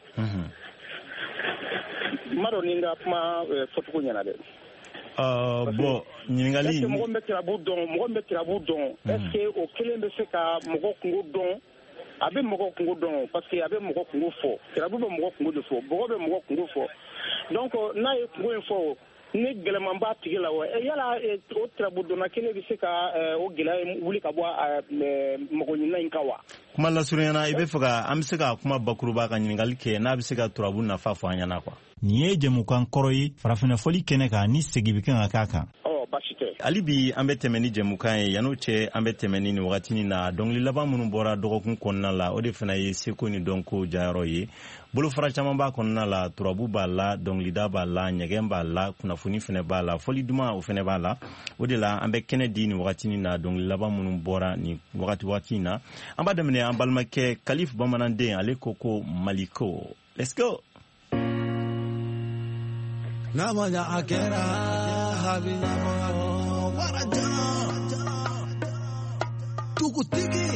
S10: n b'a dɔn ni n ka kuma fɔcogo ɲɛna dɛ.
S3: bɔn ɲininkali.
S10: est ce que mɔgɔ min bɛ tirabu dɔn mɔgɔ min bɛ tirabu dɔn est ce que o kelen bɛ se ka mɔgɔ kungo dɔn a bɛ mɔgɔ kungo dɔn parce que a bɛ mɔgɔ kungo fɔ tirabu bɛ mɔgɔ kungo de fɔ bɔgɔ bɛ mɔgɔ kungo fɔ donc n'a ye kungo in fɔ ni gɛlɛman b'a tigi la wa yala o tirabu dɔnna kelen bɛ se ka o gɛlɛya wuli ka bɔ mɔgɔ ɲinina in kan wa.
S3: kuma lasurunyana i bɛ fɛ ka an bɛ se ka kuma bakuruba ka ɲininkali kɛ n'a bɛ se ka turabu nafa fɔ an ɲɛna quoi. nin ye jɛmukan kɔrɔ ye farafinɛfɔli kɛnɛ kan ni segi bɛ kan ka k'a kan. hali bi an bɛ tɛmɛ ni jɛmukan ye yan'o cɛ an bɛ tɛmɛ ni nin wagati na dɔnkili laban minnu bɔra dɔgɔkun kɔnɔna la o de fana ye seko ni dɔnko jayɔrɔ ye bolofara caman b'a kɔnɔna la turabu b'a la dɔnkilida b'a la ɲɛgɛn b'a la kunnafoni fana b'a la fɔli duman o fana b'a la o de la an bɛ kɛnɛ di nin wagati na dɔnkili laban minnu bɔra nin wagati wagati na an b'a daminɛ an balimakɛ kalif bamananden ale ko ko maliko let's go.
S11: namanya akera habinyamo tukutigi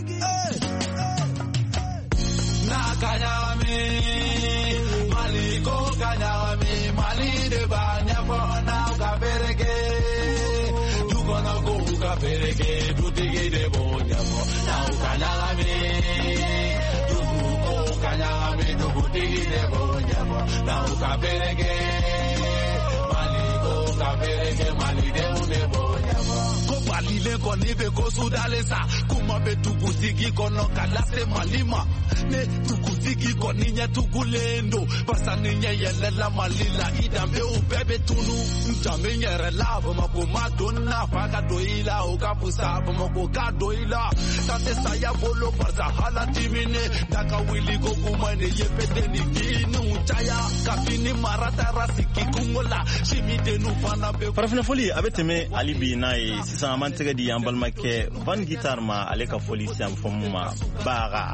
S11: na kanyami maliko kanyami mali de banyafo na ukapereke tukona ko ukapereke tutigi de bonyafo na ukanyami tukuko kanyami tukutigi de bonyafo na ukapereke maliko ukapereke mali de une bonyafo Malile koni be ko sudalesa kuma be tugusigi kono kalase malima ne tukutiki koninya tukulendo pasaninya yelela malila idambe ubebe tunu mjame nyere labo mako madonna faga doila ukapusa mako kadoila tate saya bolo parza hala timine daka wili go kumane yepede ni kinu chaya kapini marata rasiki kungola shimide nu fana be
S3: farafina foli abeteme alibi nai sisa amantega di ambalmake van guitar ma aleka foli siam fomuma baga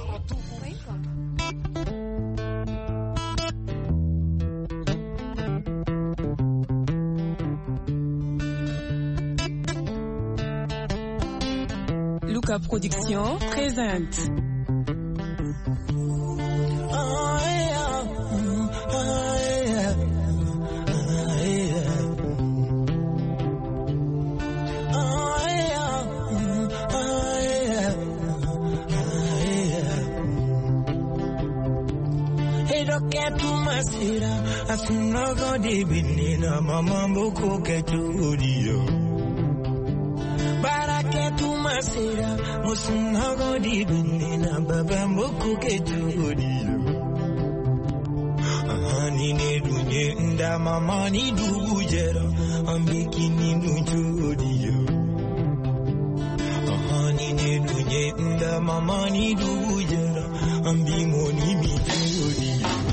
S12: Luca Production présente.
S13: Oh, yeah. Oh, yeah. Oh, yeah. Oh, yeah. Oh, yeah. Oh, yeah. Hey, don't get too much here. I feel no good evening. Mama, Boko, get you, Dio. Baraketu masira musunago di binina baba moku ketudi ani ne dunye nda mama ni dugujera ambikini nujudi ani ne dunye nda mama ni dugujera ambimoni mitudi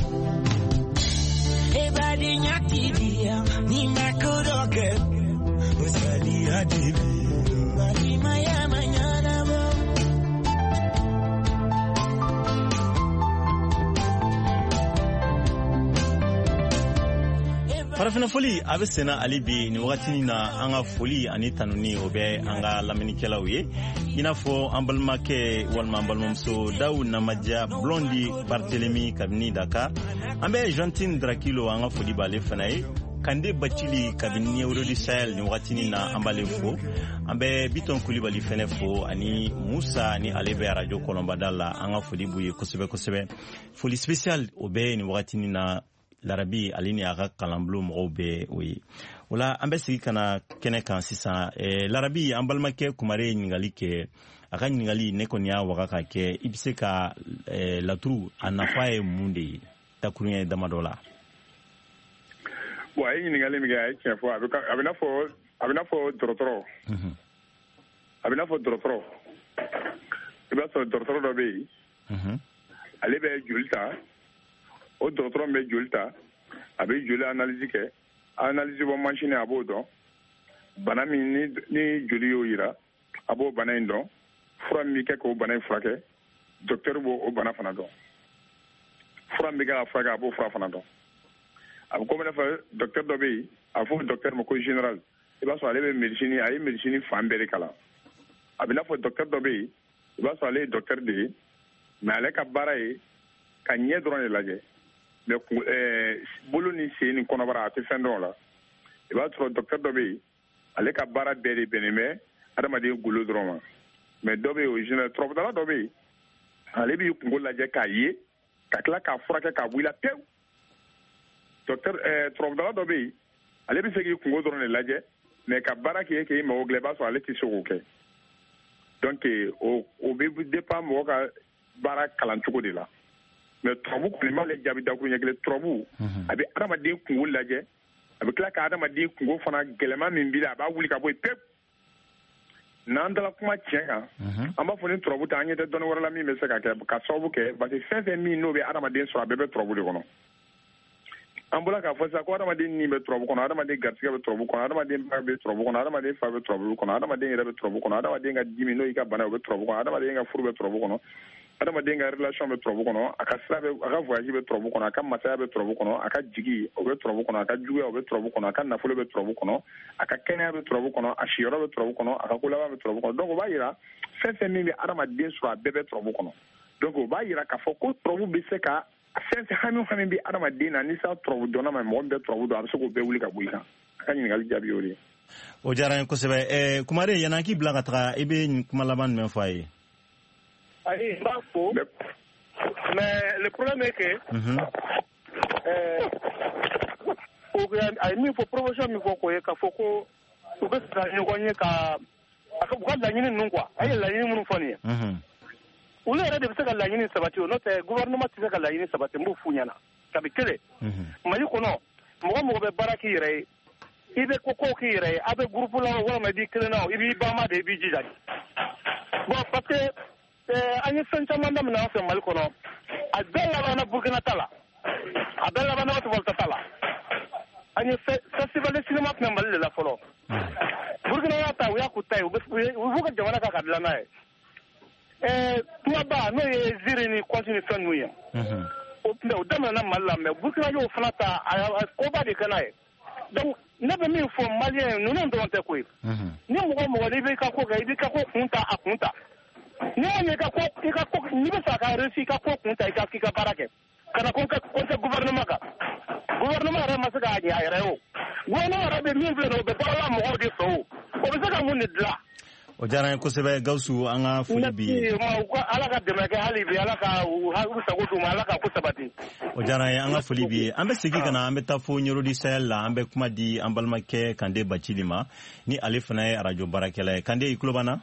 S13: ebadi nyakidia ni makodoke usali adibi Maya mañana
S3: farafina foli abe sena alibi ni wakati na anga foli ani tanuni obe anga laminikelaw ye inafo ambalmake walma ambalmamso daw na maja blondi Barthelemy kabini Dakar ambe Jantine Drakilo anga foli bale fanaye kande bachili kabini Eurodi Sahel ni wakati na ambale fo ambe Biton Kulibali fene fo ani Musa ni alebe radio Kolombadala anga foli buye kosebe kosebe foli special obe ni wakati na larabi alini aga kalamblu mobe oui wala ambesi kana kene kan sisa e larabi ambalmake kumare ningali ke aga ningali nekonya waka ke ibiseka e, latru anafae munde takunya damadola
S5: wa yi ningali mi ga ke fo abina fo abina fo dorotoro mhm abina fo dorotoro iba so dorotoro do be mhm alebe julta o docteur me julta abe joli analyse ke analyse bo machine abo do bana mi ni ni joli yo yira abo bana indo fura mi ke ko bana frake docteur bo o bana fana do fura mi ga frake abo fura fana do abo ko mena fa docteur do be afo docteur mo ko général e ba so ale be médecine ay médecine fambere kala abina fo docteur do be e ba so ale docteur de mais ale ka baraye ka nye drone laje mais euh bolo ni c'est ni konobara te fendon la e ba tro docteur dobe ale ka bara bere beneme adama de gulo droma mais dobe original trop dala dobe ale bi ngol la je ka yi ka kla ka fraka ka buila tew docteur euh trop dala dobe ale bi segi ngol drone la je mais ka bara ke ke mo gleba so ale ti soke donc o o be dépend mo ka bara kalantuko de la mais trobu kulima le jabi dakuru nyekele trobu abi adama de kungo laje abi kla ka adama de kungo fana gelema min bila ba wuli ka boy pep nandala kuma chenga amba foni trobu ta anyete don wala mi me se ka ka sobu ke ba se fefe mi no be adama de so abebe trobu de kono ambula ka fosa ko adama de ni be trobu kono adama de gartiga be trobu kono adama de ba be trobu kono adama de fa be trobu kono adama de be trobu kono adama de nga dimi no ika bana be trobu kono adama de nga furu be trobu kono adama de nga relation be trobu kono aka sabe aka voyage be trobu kono aka masaya be trobu kono aka jigi o be trobu kono aka juwe o be trobu kono aka nafulo be trobu kono aka kenya be trobu kono ashiro be trobu kono aka kulaba be trobu kono donc o ba yira fefe mi be adama de so a bebe trobu kono donc o ba yira ka foko trobu be se ka sense hanu hanu bi adama de na ni sa trobu dona ma mo be trobu do abso ko be wuli ka buika aka ni ngal jabi yori
S3: o jaran ko sebe e kumare yanaki blaga tra ebe kumalaban men faye.
S10: Allez, bravo. Mais le problème est que il faut promotion il faut que ka foko to be sa ni ko ni ka aka buka da ni nun kwa ai la ni mun fani olu yɛrɛ de bɛ se ka laɲini sabati o n'o tɛ gouvernement tɛ se ka laɲini sabati n b'o f'u ɲɛna kabi kelen mali kɔnɔ mɔgɔ mɔgɔ bɛ baara k'i yɛrɛ ye i bɛ ko kow k'i yɛrɛ ye a bɛ groupe la walima i b'i kelen na i b'i banma de i b'i jija bon parce que an ye fɛn caman daminɛ an fɛ mali kɔnɔ a bɛɛ labanna burkina ta la a bɛɛ labanna Volta ta la an ye festival de cinéma tun bɛ mali de la fɔlɔ burkina y'a ta u y'a k'u ta ye u b'u ka jamana kan ka dilan n'a ye kumaba n'o ye ziri ni kɔnti ni fɛn ninnu ye o tun bɛ o daminɛna mali la mɛ burkina y'o fana ta a koba de kɛ n'a ye donc ne bɛ min fɔ maliyɛn ninnu dɔrɔn tɛ koyi ni mɔgɔ mɔgɔ n'i b'i ka ko kɛ i b'i ka ko kun ta a kun ta n'i y'a ye i ka ko i ka ko n'i bɛ fɛ a ka réussir i ka ko kun ta i ka k'i ka baara kɛ ka na ko kɛ gouvernement kan gouvernement yɛrɛ ma se k'a ɲɛ a yɛrɛ ye o gouvernement yɛrɛ bɛ min filɛ nin ye o bɛ baarala mɔgɔw de fɛ o o bɛ se ka mun de dilan.
S3: O diyara n ye kosɛbɛ Gawusu an ka foli bi
S10: ala ka dɛmɛ kɛ hali bi ala ka u sago d'u ma ala ka ko sabati.
S3: O diyara n ye an ka foli bi an bɛ segin ka na an bɛ taa fo Ɲorodi Sahel la an bɛ kuma di an balimakɛ Kande Bacili ma ni ale fana ye radio baarakɛla ye Kande i tulo b'an na.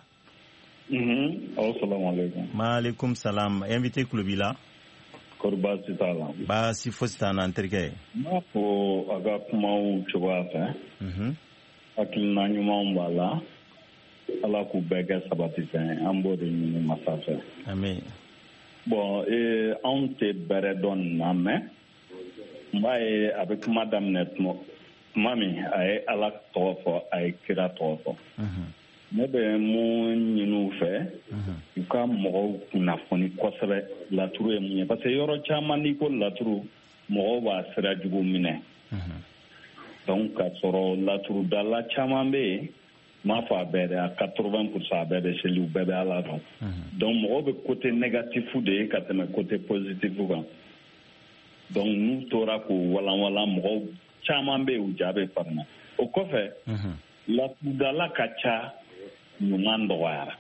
S14: Assalamualaikum.
S3: Maaleykum salam invité tulo b'i la.
S14: Kɔri baasi t'a la.
S3: Baasi fosi t'an na n terikɛ.
S14: N b'a fɔ a ka kumaw cogoya fɛ. Hakilina ɲumanw b'a la. Ala k'u bɛɛ kɛ sabatifɛn an b'o de ɲini masa fɛ.
S3: Amen.
S14: Bon ee anw tɛ bɛrɛ dɔn nin na mɛ n b'a ye a bɛ kuma daminɛ tuma min a ye Ala tɔgɔ fɔ a ye kira tɔgɔ fɔ. Ne bɛ mun ɲini u fɛ u ka mɔgɔw kunnafoni kosɛbɛ laturu ye mun ye parce que yɔrɔ caman n'i ko laturu mɔgɔw b'a sira jugu minɛ. Donc ka sɔrɔ laturudala caman bɛ yen. M'a fɔ a bɛɛ dɛ a quatre-vingts pour cent a bɛɛ bɛ seli u bɛɛ bɛ Ala dɔn donc mɔgɔw bɛ côté négatif de ye ka tɛmɛ côté positif kan donc n'u tora k'o walanwalan mɔgɔw caman bɛ yen u ja bɛ farinya o kɔfɛ laturudala ka ca ɲuman dɔgɔyara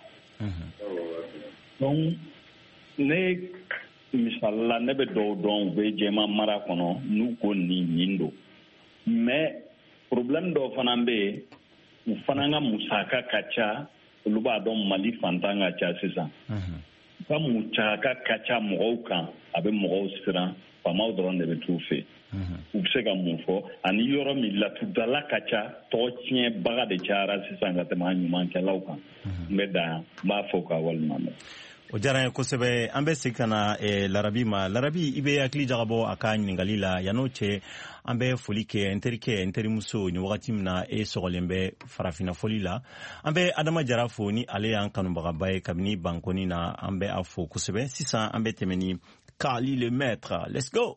S14: donc ne misali la ne bɛ dɔw dɔn u bɛ jɛma mara kɔnɔ n'u ko nin nin don mais problème dɔw fana bɛ yen u fana ka musaka ka ca olu b'a dɔn Mali fantan ka ca sisan u ka musaka ka ca mɔgɔw kan a bɛ mɔgɔw siran faamaw dɔrɔn de bɛ t'u fɛ u bɛ se ka mun fɔ ani yɔrɔ min laturudala ka ca tɔgɔ tiɲɛbaga de cayara sisan ka tɛmɛ an ɲumankɛlaw kan n bɛ dan n b'a fɔ k'a waleɲuman dɔn.
S3: O diyara n ye kosɛbɛ an bɛ segin ka na Larabi ma Larabi i bɛ hakili jagabɔ a ka ɲininkali la yan'o cɛ an bɛ foli kɛ n terikɛ n terimuso ni wagati min na e sɔgɔlen bɛ farafinna foli la an bɛ Adama Jara fo ni ale y'an kanubagaba ye kabini Bankɔni na an bɛ a fo kosɛbɛ sisan an bɛ tɛmɛ ni Kali le maître let's go.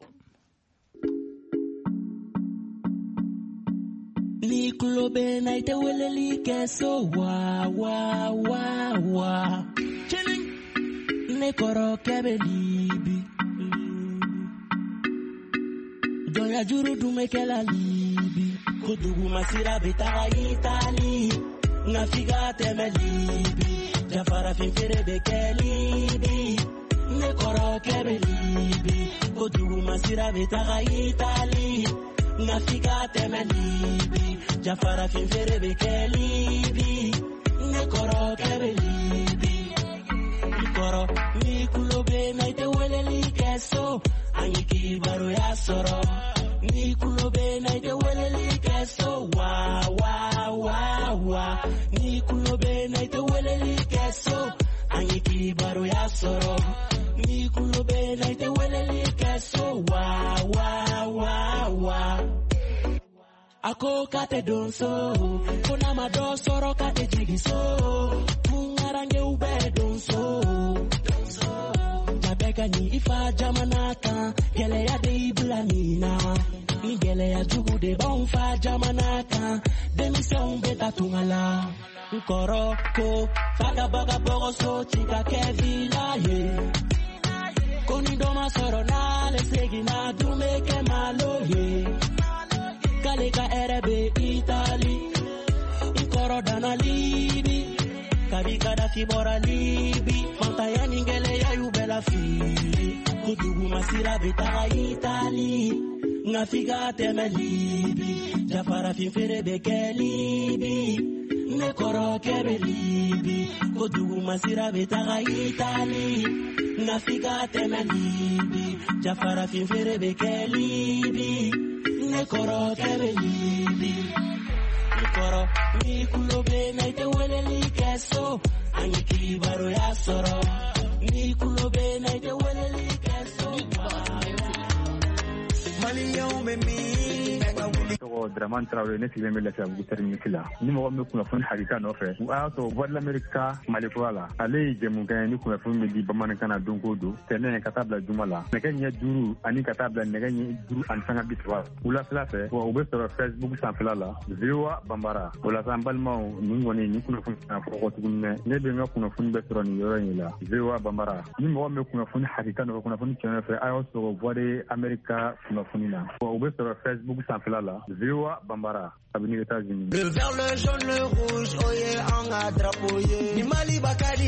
S13: Ni kulo bɛ na ite weleli kɛ so wa wa wa wa ne kɔrɔ kɛ bɛ libi jɔnya juru dun bɛ kɛ la libi ko duguma sira bɛ taga Itali nka f'i ka tɛmɛ libi jafarafin feere bɛ kɛ libi ne kɔrɔ kɛ bɛ libi ko duguma sira bɛ taga Itali nka f'i ka tɛmɛ libi jafarafin feere bɛ kɛ libi ne kɔrɔ kɛ bɛ libi kɔrɔ ni kulo bɛ na ite weleli kɛ so an ye kibaru ya sɔrɔ ni kulo bɛ na ite weleli kɛ so wa wa wa wa ni kulo bɛ na ite weleli kɛ so an ye kibaru ya sɔrɔ ni kulo bɛ na ite weleli kɛ so wa wa wa wa a ko k'a tɛ don so ko n'a ma dɔ sɔrɔ k'a tɛ jigin so kungarangew bɛ don so jabɛka ni ifa jamana kan gɛlɛya de i bila nin na ni gɛlɛya jugu de b'anw fa jamana kan denmisɛnw bɛ taa tunga la n kɔrɔ ko fa ka baga bɔgɔso ti ka kɛ vila ye ko ni dɔ ma sɔrɔ n'ale seginna dun bɛ kɛ malo ye k'ale ka hɛrɛ bɛ Itali n kɔrɔ danna Libi kabi Kadafi bɔra Libi fantanya ni gɛlɛya y'u bɛɛ la fili ko duguma sira bɛ taga Itali nka f'i ka tɛmɛ Libi jafarafin feere bɛ kɛ Libi ne koro kebe libi ko dugu masira betaga Itali nafika teme libi jafara finfere beke libi ne koro kebe libi ne koro mi kulobe na ite wele likeso anyi kibaro ya soro mi kulobe na ite wele likeso mali yaume mi
S8: tɔgɔ Dramane Traoré ne sigilen bɛ Lafiyabugu terminus la ni mɔgɔ min bɛ kunnafoni hakika nɔfɛ o y'a sɔrɔ voix de l'Amérique Mali kura la ale ye jɛmukan ye ni kunnafoni bɛ di bamanankan na don o don tɛnɛn ka taa bila juma la nɛgɛ ɲɛ duuru ani ka taa bila nɛgɛ ɲɛ duuru ani sanga bi saba wulafɛla fɛ wa u bɛ sɔrɔ Facebook sanfɛla la V O A Banbara o la sa n balimaw nin kɔni ni kunnafoni na fɔ tuguni dɛ ne bɛ n ka kunnafoni bɛ sɔrɔ nin yɔrɔ in la V O A Banbara ni mɔgɔ min bɛ kunnafoni hakika nɔfɛ kunnafoni tiɲɛ fɛ a y'aw sɔrɔ voix de l'Amérique kunnafoni na wa u bɛ sɔrɔ Facebook sanfɛla la V O A Bambara, avenue États-Unis.
S13: Le vert, le jaune, le rouge, oye, anga drapeau ye. Ni Mali bakadi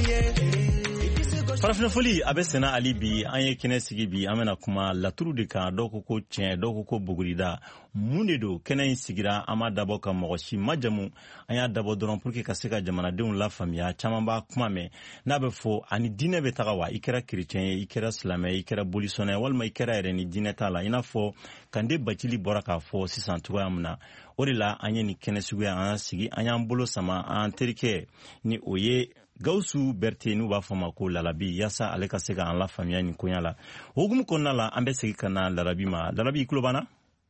S13: ye.
S3: Farafina foli a bɛ sɛnɛ ali bi an ye kɛnɛ sigi bi an bɛna kuma laturu de kan dɔw ko ko tiɲɛ dɔw ko ko bugurida mun de don kɛnɛ in sigira an ma dabɔ ka mɔgɔ si majamu an y'a dabɔ dɔrɔn pour que ka se ka jamanadenw lafaamuya caman b'a kuma mɛn n'a bɛ fɔ ani diinɛ bɛ taga wa i kɛra chrétien ye i kɛra silamɛ i kɛra bolisɔnɛ ye walima i kɛra yɛrɛ ni diinɛ t'a la i n'a fɔ Kande Bacili bɔra k'a fɔ sisan cogoya min na o de la an ye nin kɛnɛ suguya an y'a sigi an y'an bolo sama an terikɛ ni o ye Gawusu Berete n'u b'a fɔ ma ko Larabi yaasa ale ka se ka an lafaamuya nin koɲa la o hukumu kɔnɔna la an bɛ segin ka na Larabi ma Larabi i tulo b'an na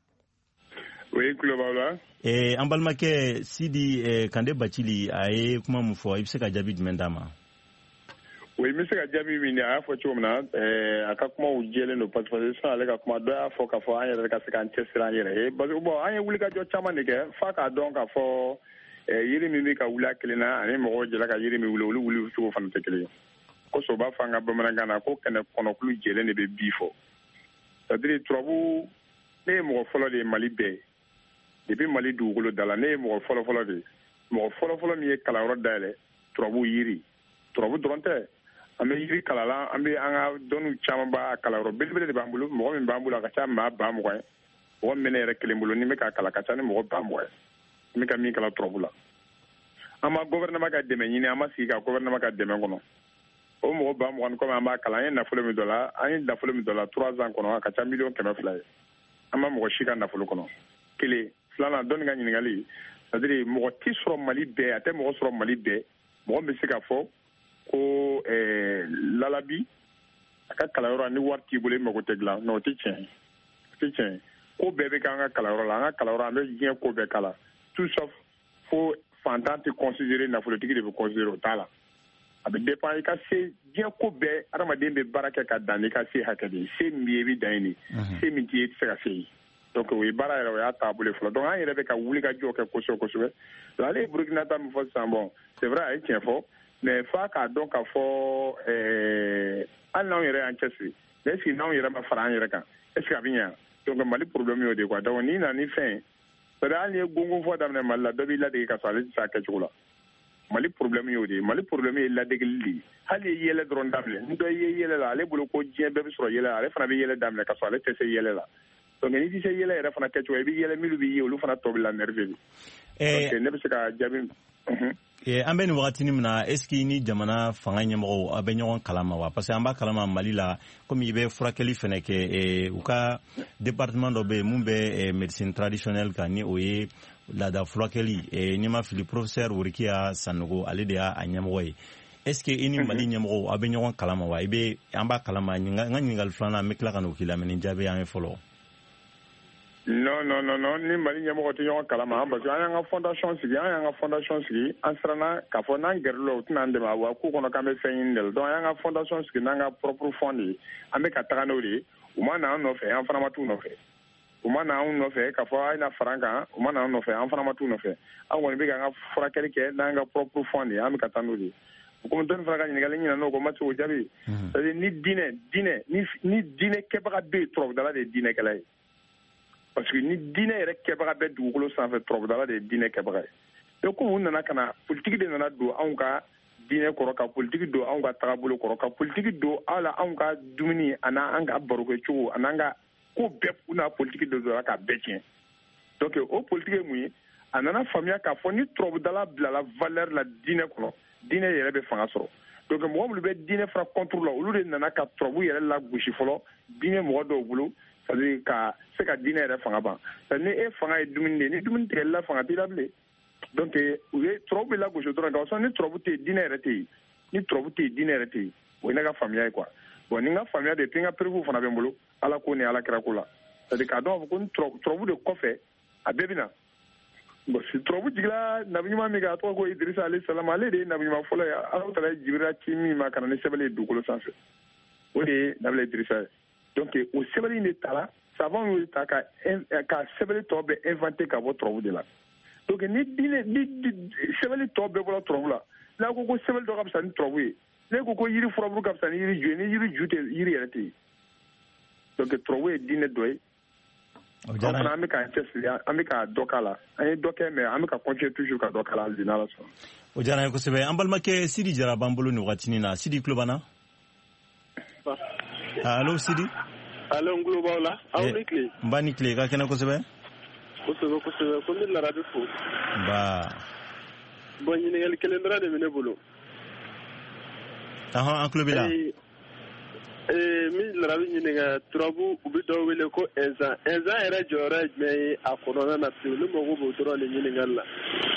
S5: oui tulo b'aw la
S3: eh an balimakɛ Sidi eh, Kande Bacili a ye kuma mun fɔ i bɛ se ka jaabi jumɛn d'a ma
S5: oui n bɛ se ka jaabi min di a y'a fɔ cogo min na a ka kumaw jɛlen don parce que sisan ale ka kuma dɔ y'a fɔ k'a fɔ an yɛrɛ ka se k'an cɛsiri an yɛrɛ ye parce que bon an ye wulikajɔ caman de kɛ f'a k'a dɔn k'a fɔ yiri min bɛ ka wuli a kelen na ani mɔgɔw jɛla ka yiri min wuli olu wuli cogo fana tɛ kelen ye kosɔn u b'a fɔ an ka bamanankan na ko kɛnɛ kɔnɔkulu jɛlen de bɛ bi fɔ c'est à dire turabu ne ye mɔgɔ fɔlɔ de ye Mali bɛɛ ye depuis Mali dugukolo da la ne ye mɔgɔ fɔlɔ fɔlɔ de ye mɔgɔ fɔlɔ fɔlɔ min ye kalanyɔrɔ dayɛlɛ turabu yiri turabu dɔrɔn tɛ an bɛ yiri kalala an bɛ an ka dɔnniw caman b'a kalanyɔrɔ belebele de b'an bolo mɔgɔ min b'an bolo a ka ca maa ba mugan ye mɔgɔ min bɛ ne yɛrɛ kelen bolo ni n bɛ k'a kala ka ca ni mɔgɔ ba mugan ye n bɛ ka min kala turabu la an ma gouvernement ka dɛmɛ ɲini an ma sigi ka gouvernement ka dɛmɛ kɔnɔ o mɔgɔ ba mugan kɔmi an b'a kalan an ye nafolo min dɔ la an ye nafolo min dɔ la trois ans kɔnɔ a ka ca miliyɔn kɛmɛ fila ye an ma mɔgɔ si ka nafolo kɔnɔ kelen filanan dɔnni ka ɲininkali c'est à dire mɔgɔ tɛ sɔrɔ Mali bɛɛ a tɛ mɔgɔ sɔrɔ Mali bɛɛ mɔgɔ min bɛ se ka fɔ ko Lalabi a ka kalanyɔrɔ ni wari t'i bolo i mago tɛ dilan non o tɛ tiɲɛ o tɛ tiɲɛ ko bɛɛ bɛ k'an ka kalanyɔrɔ la an ka kalanyɔrɔ an bɛ diɲɛ ko bɛɛ kala tout sauf fo fantan tɛ considérer nafolotigi de bɛ considérer o t'a la a bɛ dépend i ka se diɲɛ ko bɛɛ adamaden bɛ baara kɛ ka dan n'i ka se hakɛ de ye se min b'i ye i bɛ dan yen de se min t'i ye i tɛ se ka se yen donc o ye baara yɛrɛ o y'a taabolo fɔlɔ donc an yɛrɛ bɛ ka wuli ka jɔ kɛ kosɛbɛ kosɛbɛ ale ye Burukina ta min fɔ sisan bon c'est vrai a ye tiɲɛ fɔ mais f'a k'a dɔn k'a fɔ hali n'anw yɛrɛ y'an cɛsiri mais est ce que n'anw yɛrɛ ma fara an yɛrɛ kan est ce que a bɛ ɲɛ donc Mali problème y'o de quoi donc n'i nana ni fɛn ye c'est à dire hali n'i ye gongon fɔ daminɛ Mali la dɔ b'i ladege ka sɔrɔ ale tɛ se a kɛcogo la Mali problème y'o de ye Mali problème ye ladegeli de ye hali ye yɛlɛ dɔrɔn daminɛ ni dɔ ye yɛlɛ la ale bolo ko diɲɛ bɛɛ bɛ sɔrɔ yɛlɛ la ale fana bɛ yɛlɛ daminɛ ka sɔrɔ ale tɛ se yɛlɛ la donc n'i tɛ se yɛlɛ yɛrɛ fana kɛcogo i bɛ yɛlɛ minnu b'i ye olu fana tɔ bɛ la nerveux donc ne bɛ se ka jaabi
S3: an bɛ nin wagatinin min na est ce que ni jamana fanga ɲɛmɔgɔw a bɛ ɲɔgɔn kalama wa parce que an b'a kalama Mali la komi i bɛ furakɛli fɛnɛ kɛ u ka département dɔ bɛ yen mun bɛ médecine traditionnelle kan ni o ye laada furakɛli n'i ma fili professeur Worikiya Sanogo ale de y'a ɲɛmɔgɔ ye est ce que i ni Mali ɲɛmɔgɔw a bɛ ɲɔgɔn kalama wa i bɛ an b'a kalama n ka ɲininkali filanan an bɛ tila ka n'o k'i la mais nin jaabi an ye fɔlɔ.
S5: non non non non ni Mali ɲɛmɔgɔ tɛ ɲɔgɔn kalama parce que an y'an ka fondation sigi an y'an ka fondation sigi an siranna k'a fɔ n'an gɛrɛla la u tɛna an dɛmɛ wa k'u kɔnɔ k'an bɛ fɛn ɲini de la donc an y'an ka fondation sigi n'an ka propre fond de ye an bɛ ka taga n'o de ye u ma na an nɔfɛ an fana ma t'u nɔfɛ u ma na an nɔfɛ k'a fɔ a ye na fara an kan u ma na an nɔfɛ an fana ma t'u nɔfɛ an kɔni bɛ k'an ka furakɛli kɛ n'an ka propre fond de ye an bɛ ka taa n'o de ye komi dɔnni fana ka ɲininkali ɲinɛ n'o ko ma se o jaabi c'est à dire ni diinɛ diinɛ ni diinɛ kɛbaga bɛ yen turabudala de ye diinɛkɛla ye parce que ni diinɛ yɛrɛ kɛbaga bɛ dugukolo sanfɛ turabudala de ye diinɛ kɛbaga ye donc komi u nana ka na politiki de nana don anw ka diinɛ kɔrɔ ka politiki don anw ka tagabolo kɔrɔ ka politiki don ala anw ka dumuni ani an ka barokɛcogo ani an ka ko bɛɛ u n'a politiki de donna k'a bɛɛ tiɲɛ donc o politiki ye mun ye a nana faamuya k'a fɔ ni turabudala bilala valeur la diinɛ kɔnɔ diinɛ yɛrɛ bɛ fanga sɔrɔ donc mɔgɔ minnu bɛ diinɛ fara contre la olu de nana ka turabu yɛrɛ la gosi fɔlɔ diinɛ mɔgɔ dɔw bolo c'est-à-dire ka se ka diinɛ yɛrɛ fanga ban ni e fanga ye dumuni de ni dumuni tigɛlila fanga t'i la bilen donc u ye turabu bɛ la gosi dɔrɔn ka sɔn ni turabu tɛ yen diinɛ yɛrɛ tɛ yen ni turabu tɛ yen diinɛ yɛrɛ tɛ yen o ye ne ka faamuya ye quoi bon ni n ka faamuya de puis n ka preuve fana bɛ n bolo ala ko ni ala kira ko la c'est-à-dire k'a dɔn k'a fɔ ko ni turabu de kɔfɛ a bɛɛ bɛ na bon si turabu jigila nabi ɲuman min kan a tɔgɔ ko Idirisa alayhi salam ale de ye nabi ɲuman fɔlɔ ye ala taala ye jibirila ci min ma ka na ni sɛbɛnni ye dugukolo sanfɛ o de ye nabila Idirisa ye donc o sɛbɛnni de taara savant y'o ta ka ka sɛbɛnni tɔ bɛɛ inventé ka bɔ turabu de la donc ni diinɛ ni sɛbɛnni tɔ bɛɛ bɔra turabu la n'a ko ko sɛbɛnni dɔ ka fisa ni turabu ye ne ko ko yiri furaburu ka fisa ni yiri ju ye ni yiri ju tɛ yiri yɛrɛ tɛ yen donc turabu ye diinɛ dɔ ye an fana an bɛ k'an cɛsiri an bɛ ka dɔ k'a la an ye dɔ kɛ mais an bɛ ka continuer toujours ka dɔ k'a la hali bi n'ala sɔnna.
S3: o diyara n ye kosɛbɛ an balimakɛ Sidi Jara b'an bolo nin wagatinin na Sidi tulo b'an na. allo Sidi.
S15: allo n tulo b'aw la aw ni tile.
S3: n b'a ni tile ka kɛnɛ kosɛbɛ.
S15: kosɛbɛ kosɛbɛ ko n bɛ Larabi fo.
S3: nba.
S15: bon ɲininkali kelen dɔrɔn de bɛ ne bolo.
S3: ahɔn an tulo b'i la.
S15: ee min Larabi ɲininka turabu u bɛ dɔw wele ko ɛnzan ɛnzan yɛrɛ jɔyɔrɔ ye jumɛn ye a kɔnɔna na pewu ne mago b'o dɔrɔn de ɲininkali la.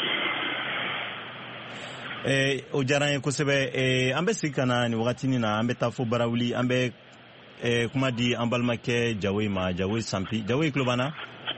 S3: ee o diyara n ye kosɛbɛ ee an bɛ segin ka na nin wagatinin na an bɛ taa fo barawuli an bɛ ee kuma di an balimakɛ Jawoyi ma Jawoyi Sanpi Jawoyi tulo b'an na.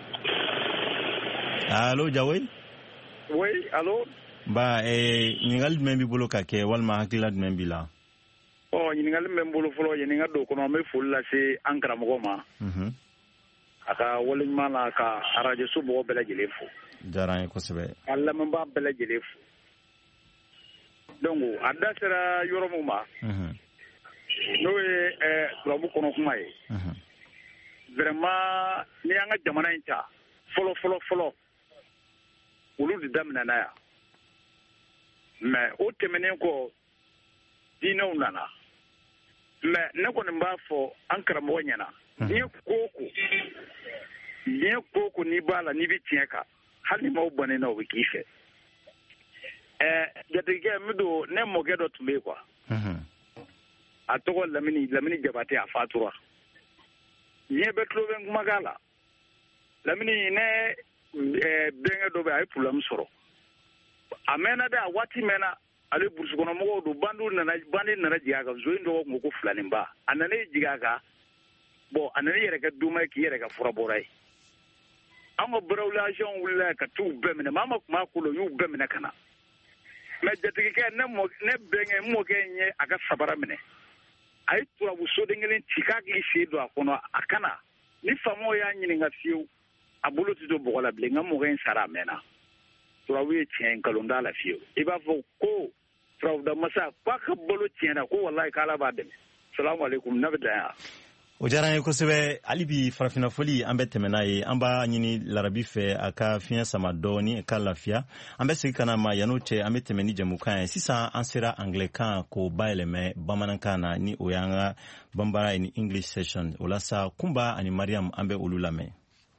S3: allo Jawoyi.
S10: oui allo.
S3: nba ee ɲininkali jumɛn b'i bolo ka kɛ walima hakilila jumɛn b'i la.
S10: ɔ ɲininkali bɛ n bolo fɔlɔ ɲininka don kɔnɔ n bɛ foli lase an karamɔgɔ ma a ka waleɲuman na ka arajo so mɔgɔ bɛɛ lajɛlen fo.
S3: diyara n ye kosɛbɛ.
S10: a lamɛnbaa bɛɛ lajɛlen fo donc a da sera yɔrɔ min ma n'o ye turabu kɔnɔ kuma ye vraiment ni an ka jamana in ta fɔlɔ fɔlɔ fɔlɔ olu de daminɛna yan mais o tɛmɛnen kɔ diinɛw nana mais ne kɔni b'a fɔ an karamɔgɔ ɲɛna n'i ye ko o ko n'i ye ko o ko n'i b'a la n'i bɛ tiɲɛ kan hali ni maaw bannen na o bɛ k'i fɛ ɛɛ jatigikɛ n bɛ don ne mɔkɛ dɔ tun bɛ yen quoi a tɔgɔ Lamini Lamini Jabate a fatura ɲɛ bɛ tulo bɛ n kumakan la Lamini ne ɛɛ bɛnkɛ dɔ bɛ yen a ye problème sɔrɔ a mɛnna dɛ a waati mɛnna ale burusi kɔnɔ mɔgɔw don bandiw nana bandi nana jigin a kan zo in dɔgɔ kun ko filaninba a nana jigin a kan bon a nana yɛrɛ kɛ duma ye k'i yɛrɛ kɛ furabɔra ye an ka barawulasiyɔnw wulila ka t'u bɛɛ minɛ maa ma kun b'a ko la u y'u bɛɛ minɛ ka na mais jatigikɛ ne mɔ ne bɛnkɛ n mɔkɛ in ye a ka sabara minɛ a ye turabu soden kelen ci k'a k'i sen don a kɔnɔ a kana ni faamaw y'a ɲininka fiyewu a bolo tɛ don bɔgɔ la bilen n ka mɔkɛ in sara a mɛnna turabu ye tiɲɛ nkalon t'a la fiyewu i b'a fɔ ko turabuda masa k'a ka balo tiɲɛna ko walahi k'ala b'a dɛmɛ salamu aleykum ne bɛ dan yan.
S3: o diyara n ye kosɛbɛ hali bi farafina foli an bɛ tɛmɛ n'a ye an b'a ɲini Larabi fɛ a ka fiɲɛ sama dɔɔni ka lafiya an bɛ segin ka na ma yan'o cɛ an bɛ tɛmɛ ni jamukan ye sisan an sera anglais kan k'o bayɛlɛmɛ bamanankan na ni o y'an ka banbara ni English session o la sa Kunba ani Mariam an bɛ olu lamɛn.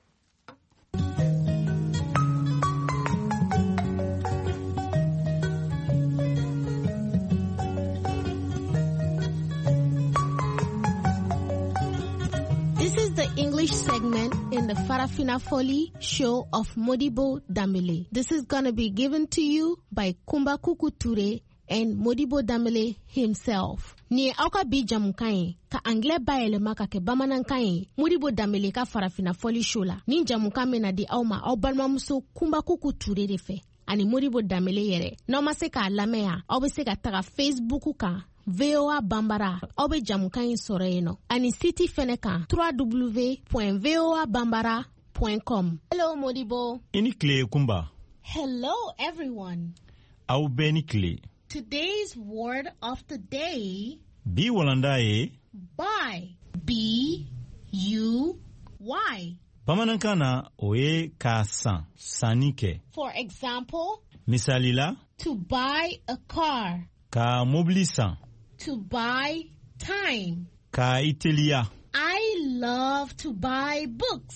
S16: English segment in the Farafina Foli show of Modibo Damile. This is going to be given to you by Kumba Kuku Ture and Modibo Damile himself. Ni auka bi jamukai ka angle baele maka ke bamanankai Modibo Damile ka Farafina Foli show la. Ni jamuka mena di auma au balma muso Kumba Kuku Ture de fe. Ani Modibo Damile yere. No maseka lamea au beseka taga Facebook ka V O A Bambara aw bɛ jamukan in sɔrɔ yen nɔ ani site fɛnɛ kan w w w point v o a bambara point com. Hello Modibo.
S3: I ni tile Kunba.
S16: Hello everyone.
S3: Aw bɛɛ ni tile.
S16: Today's word of the day.
S3: Bi walanda ye.
S16: Buy. B U Y.
S3: Bamanankan na o ye k'a san sanni kɛ.
S16: For example.
S3: Misali la.
S16: To buy a car.
S3: Ka mobili san.
S16: To buy time.
S3: Ka iteliya.
S16: I love to buy books.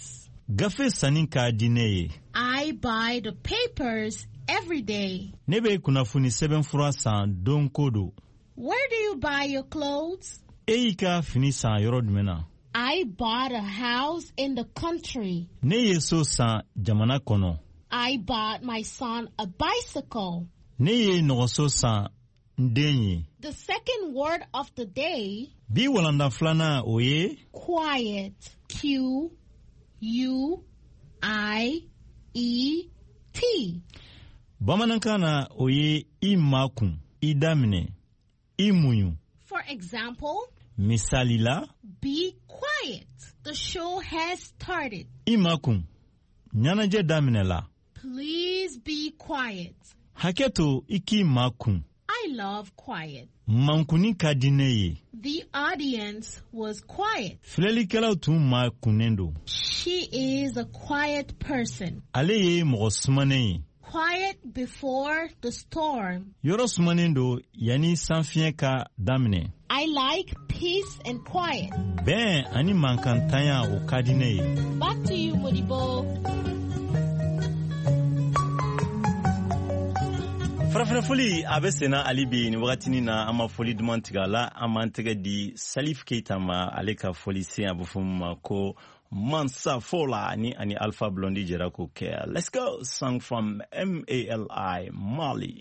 S3: gafe sanin ka di ne ye.
S16: I buy the papers every day.
S3: Ne be kunnafoni sɛbɛn fura san don ko don.
S16: Where do you buy your clothes?
S3: E y'i ka fini san yɔrɔ jumɛn na?
S16: I bought a house in the country.
S3: Ne ye so san jamana kɔnɔ.
S16: I bought my son a bicycle.
S3: Ne ye nɔgɔso san n den ye.
S16: The second word of the day.
S3: Bi walanda filanan o ye.
S16: Quiet. Q U I E T.
S3: Bamanankan na o ye I makun, I daminɛ, I muɲu.
S16: For example.
S3: Misali la.
S16: Be quiet. The show has started.
S3: I makun, ɲɛnajɛ daminɛ la.
S16: Please be quiet.
S3: Haketo I k'i makun.
S16: I love quiet.
S3: Mankuni ka di ne ye.
S16: The audience was quiet.
S3: Filɛlikɛlaw tun makunnen don.
S16: She is a quiet person.
S3: Ale ye mɔgɔ sumanen ye.
S16: Quiet before the storm.
S3: Yɔrɔ sumanen don yanni sanfiɲɛ ka daminɛ.
S16: I like peace and quiet.
S3: Bɛn ani mankantanya o ka di ne ye.
S16: Back to you, Modibo.
S3: Farafina foli a bɛ senna ali bi ni wagatini na an ma foli duman tigɛ a la an m'an tɛgɛ di Salif Keita ma ale ka foli sen a bɛ fɔ min ma ko Mansa Fola ni ani Alpha Blondy jɛra k'o kɛ. Let's go, song from M A L I Mali.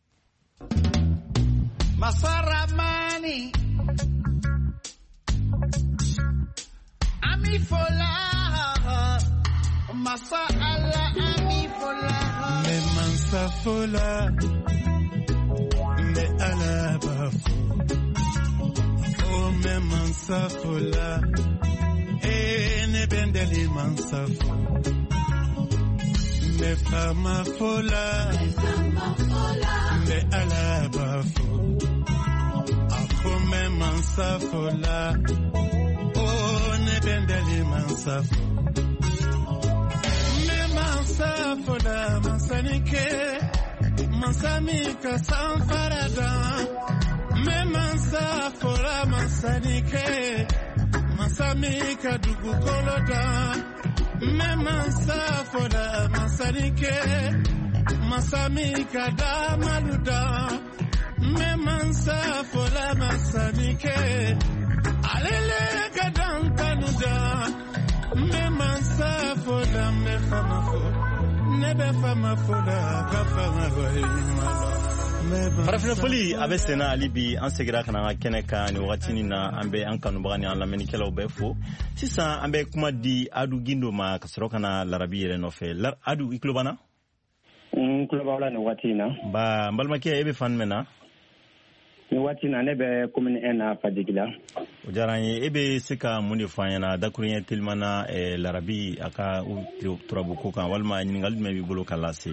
S11: Masaramani Ami Fola Masa Allah Ami Fola Me Mansa Fola Me Alabafo Oh me Mansa Fola E ne bendeli Mansa Fola Me Fama Fola Me Alabafo Ako me Mansa Fola Oh ne bendeli Mansa Fola Mansa Fola Mansanike Mansamika Sanfarada Me Mansa Fola Mansanike Mansamika Dugukoloda Me Mansa Fola Mansanike Mansamika Damaluda Me Mansa Fola Mansanike Alele Kadankanuda Me Mansa Fola Me Fama Fola Nebe Fama Fola Kafama Fola
S3: Farafina foli a bɛ senna ali bi an segira ka na an ka kɛnɛ kan ni wagatini na an bɛ an kanubaga ni an lamɛnnikɛlaw bɛɛ fo sisan an bɛ kuma di Adu Gindo ma ka sɔrɔ ka na Larabi yɛrɛ nɔfɛ. Adu i tulo b'an na?
S17: N tulo b'aw la nin waati in na.
S3: Ba n balimakɛ e bɛ fan jumɛn na?
S17: Nin waati in na ne bɛ commune un na Fadigi la.
S3: O diyara n ye. E bɛ se ka mun de fɔ an ɲɛna dakuruɲɛ telima na Larabi a ka turabuko kan walima ɲininkali jumɛn b'i bolo ka lase?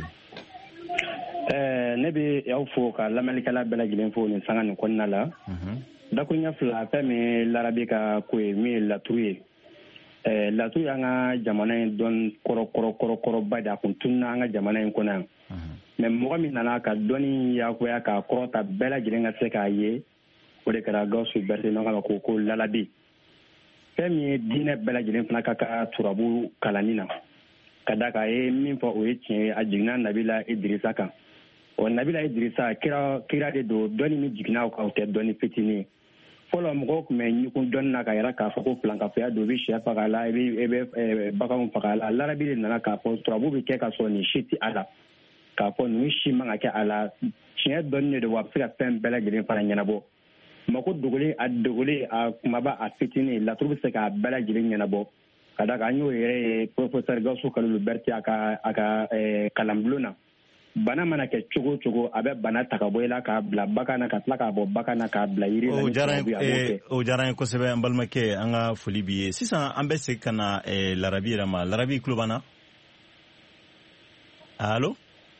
S17: Eh, ne bɛ y'aw fo ka lamɛnnikɛla bɛɛ lajɛlen fo nin sanga nin kɔnɔna la. Dakuruɲɛ fila fɛn min Larabi ka ko ye min ye laturu ye. Eh, laturu y'an ka jamana in dɔn kɔrɔ kɔrɔ kɔrɔ kɔrɔba de a kun tununa an ka jamana in kɔnɔ yan. Mais mɔgɔ min nana ka dɔnni yakuya k'a kɔrɔta bɛɛ lajɛlen ka se k'a ye o de kɛra Gawusu Berete n'an ko ko Lalabi. Fɛn min ye diinɛ bɛɛ lajɛlen fana ka ka turabu kalanni na ka da kan a ye min fɔ o ye tiɲɛ ye a jiginna Nabila Idirisa kan. O Nabila Idirisa kira kira de don dɔnni min jiginna o kan o tɛ dɔnni fitinin ye. Fɔlɔ mɔgɔw tun bɛ ɲugun dɔnni na ka yira k'a fɔ ko filankafoya don i bɛ sɛ faga a la i bɛ i bɛ baganw faga a la. Larabi de nana k'a fɔ turabu bɛ kɛ ka sɔrɔ nin si tɛ a la. K'a fɔ ninnu si man ka kɛ a la tiɲɛ dɔnni de don wa a bɛ se ka fɛn bɛɛ lajɛlen fana ɲɛnabɔ. Mako dogolen a dogolen a kumaba a fitinin laturu bɛ se k'a bɛɛ lajɛlen ɲɛnabɔ. Ka da kan an y'o yɛrɛ ye professeur Gawusu Kalilu Berete a ka a ka kalanbulon na. Bana mana kɛ cogo cogo a bɛ bana ta ka bɔ i la k'a bila bagan na ka tila k'a bɔ bagan na k'a bila yiri la.
S3: O diyara n ye kosɛbɛ an balimakɛ an ka foli b'i ye. Sisan an bɛ segin ka na Larabi yɛrɛ ma. Larabi i tulo b'an na? Allo?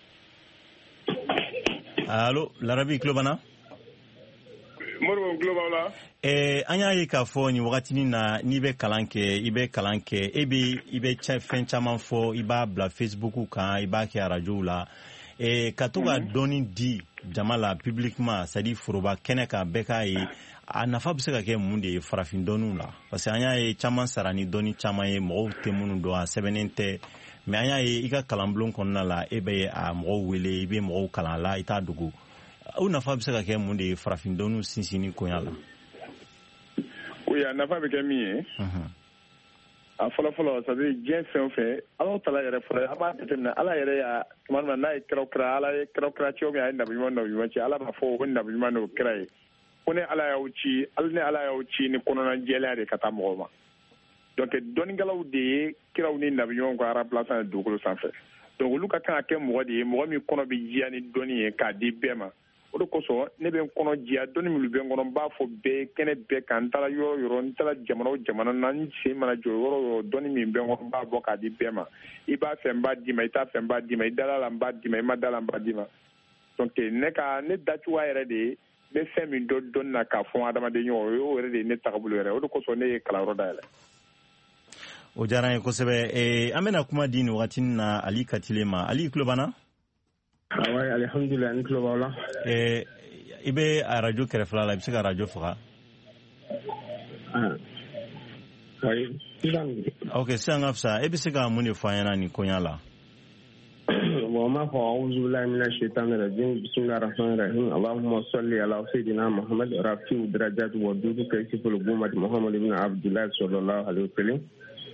S3: Allo, Larabi i tulo b'an na?
S5: Moribo tulo b'aw la?
S3: Eh, an y'a ye k'a fɔ nin wagatinin na n'i bɛ kalan kɛ i bɛ kalan kɛ e bɛ i bɛ fɛn caman fɔ i b'a bila Facebook kan i b'a kɛ arajow la eh ka to ka doni di jama la publiquement c'est à dire foroba kɛnɛ ka bɛɛ k'a ye a nafa bɛ se ka kɛ mun de ye farafin dɔnniw la parce que an y'a ye caman sara ni dɔnni caman ye mɔgɔw tɛ minnu dɔn a sɛbɛnnen tɛ mais an y'a ye i ka kalanbulon kɔnɔna la e bɛ a mɔgɔw wele i bɛ mɔgɔw kalan la i t'a dogo o nafa bɛ se ka kɛ mun de ye farafin dɔnniw sinsinni koɲa la.
S5: oui a nafa bɛ kɛ min ye a fɔlɔfɔlɔ c'est à dire diɲɛ fɛn o fɛn ala tala yɛrɛ fɔlɔ an b'a jateminɛ ala yɛrɛ y'a tuma min na n'a ye kiraw kira ala ye kiraw kira cogo min a ye nabi ɲuman nabi ɲuman ci ala b'a fɔ ko nabi ɲuman n'o kira ye ko ne ala y'aw ci ala ne ala y'aw ci ni kɔnɔna jɛlenya de ka taa mɔgɔw ma donc dɔnnikɛlaw de ye kiraw ni nabi ɲuman ka remplaçant ye dugukolo sanfɛ donc olu ka kan ka kɛ mɔgɔ de ye mɔgɔ min kɔnɔ bɛ diya ni dɔnni ye k'a di bɛɛ ma o de kosɔn ne bɛ n kɔnɔ diya dɔnni minnu bɛ n kɔnɔ n b'a fɔ bɛɛ kɛnɛ bɛɛ kan n taara yɔrɔ yɔrɔ n taara jamana o jamana na n sen mana jɔ yɔrɔ yɔrɔ dɔnni min bɛ n kɔnɔ n b'a bɔ k'a di bɛɛ ma i b'a fɛ n b'a d'i ma i t'a fɛ n b'a d'i ma i dala la n b'a d'i ma i ma da la n b'a d'i ma donc ne ka ne dacogoya yɛrɛ de ye n bɛ fɛn min dɔn dɔnni na k'a fɔ adamaden ɲɔgɔn o y'o yɛrɛ de ye ne tagabolo yɛrɛ o de kosɔn ne ye kalanyɔrɔ dayɛlɛ.
S3: o diyara n ye kosɛbɛ eh, an bɛna kuma di nin wagati na Ali Katile ma Ali tulo b'an na.
S18: awai alhamdulilah n tulo b'aw la.
S3: eh, i bɛ arajo kɛrɛfɛla la i bɛ se ka arajo faga.
S18: ayi sisan.
S3: ok sisan ka fisa e bɛ se ka mun de fɔ an ɲɛna nin koɲa la.
S18: bon n b'a fɔ awuzu bilahi mina shaitani rajim bisimilahi rahmani rahim allahumma salli ala sayyidina muhammad rafiu darajati wa dudu kaysiful gumati muhammad ibn abdullah sallallahu alaihi wa sallam.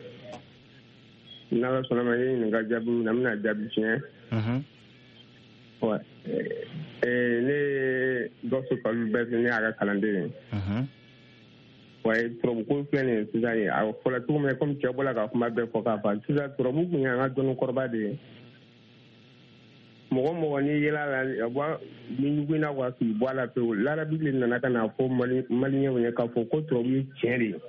S18: n'ala sɔnna ma ye nin ka jaabi min na n bɛna jaabi fiɲɛ. ouais eh ne Gawusu Kalilu bɛɛ ne y'a ka kalanden ye. ouais turabu ko filɛ nin ye sisan ye a fɔra cogo min na comme cɛ bɔra ka kuma bɛɛ fɔ k'a ban sisan turabu kun ye an ka dɔnnikɔrɔba de ye. mɔgɔ mɔgɔ ni yela la a bɔ ni ɲugunna wa k'i bɔ a la pewu larabi de nana ka na fɔ mali maliyɛnw ye k'a fɔ ko turabu ye tiɲɛ de ye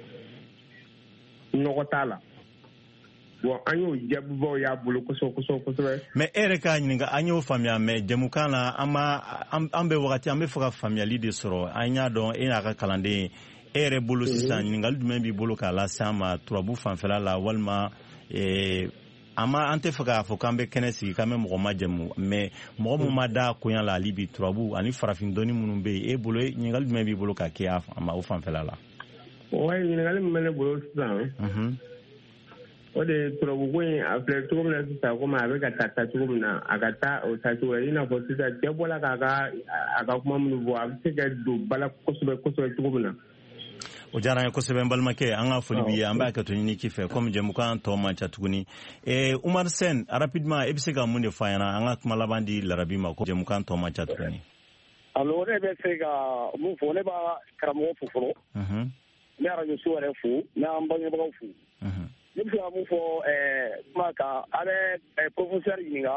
S18: nɔgɔ t'a la. bon an y'o jaabibaw y'a bolo kosɛbɛ kosɛbɛ kosɛbɛ.
S3: mais e yɛrɛ k'a ɲininka an y'o faamuya mais jamukan na an ma an bɛ wagati an bɛ fɛ ka faamuyali de sɔrɔ an y'a dɔn e n'a ka kalanden e yɛrɛ bolo sisan ɲininkali jumɛn b'i bolo k'a lase an ma turabu fanfɛla la walima an ma an tɛ fɛ k'a fɔ k'an bɛ kɛnɛ sigi k'an bɛ mɔgɔ ma jamu mais mɔgɔ min ma da koɲa la hali bi turabu ani farafin dɔnni minnu bɛ yen e bolo ɲininkali jumɛn b'i bolo k'a kɛ a ma o fanfɛla la.
S18: wa ɲininkali min bɛ ne bolo sisan. o de turabu ko in a filɛ cogo min na sisan komi a bɛ ka taa taa cogo min na a ka taa o taa cogo la i n'a fɔ sisan cɛ bɔra k'a ka a ka kuma minnu fɔ a bɛ se ka don ba la kosɛbɛ kosɛbɛ cogo min na.
S3: o diyara n ye kosɛbɛ n balimakɛ an ka foli b'i ye an b'a kɛ to ɲini k'i fɛ komi jɛmukan tɔ man ca tuguni eh, Umar Sen rapidement e bɛ se ka mun de fɔ an ɲɛna an ka kuma laban di Larabi ma ko jɛmukan tɔ man ca tuguni.
S10: alors ne bɛ se ka mun fɔ ne b'a karamɔgɔ fo fɔlɔ n bɛ arajo so yɛrɛ fo n bɛ an bangebagaw fo. ne bɛ se ka mun fɔ kuma kan a bɛ professeur ɲininka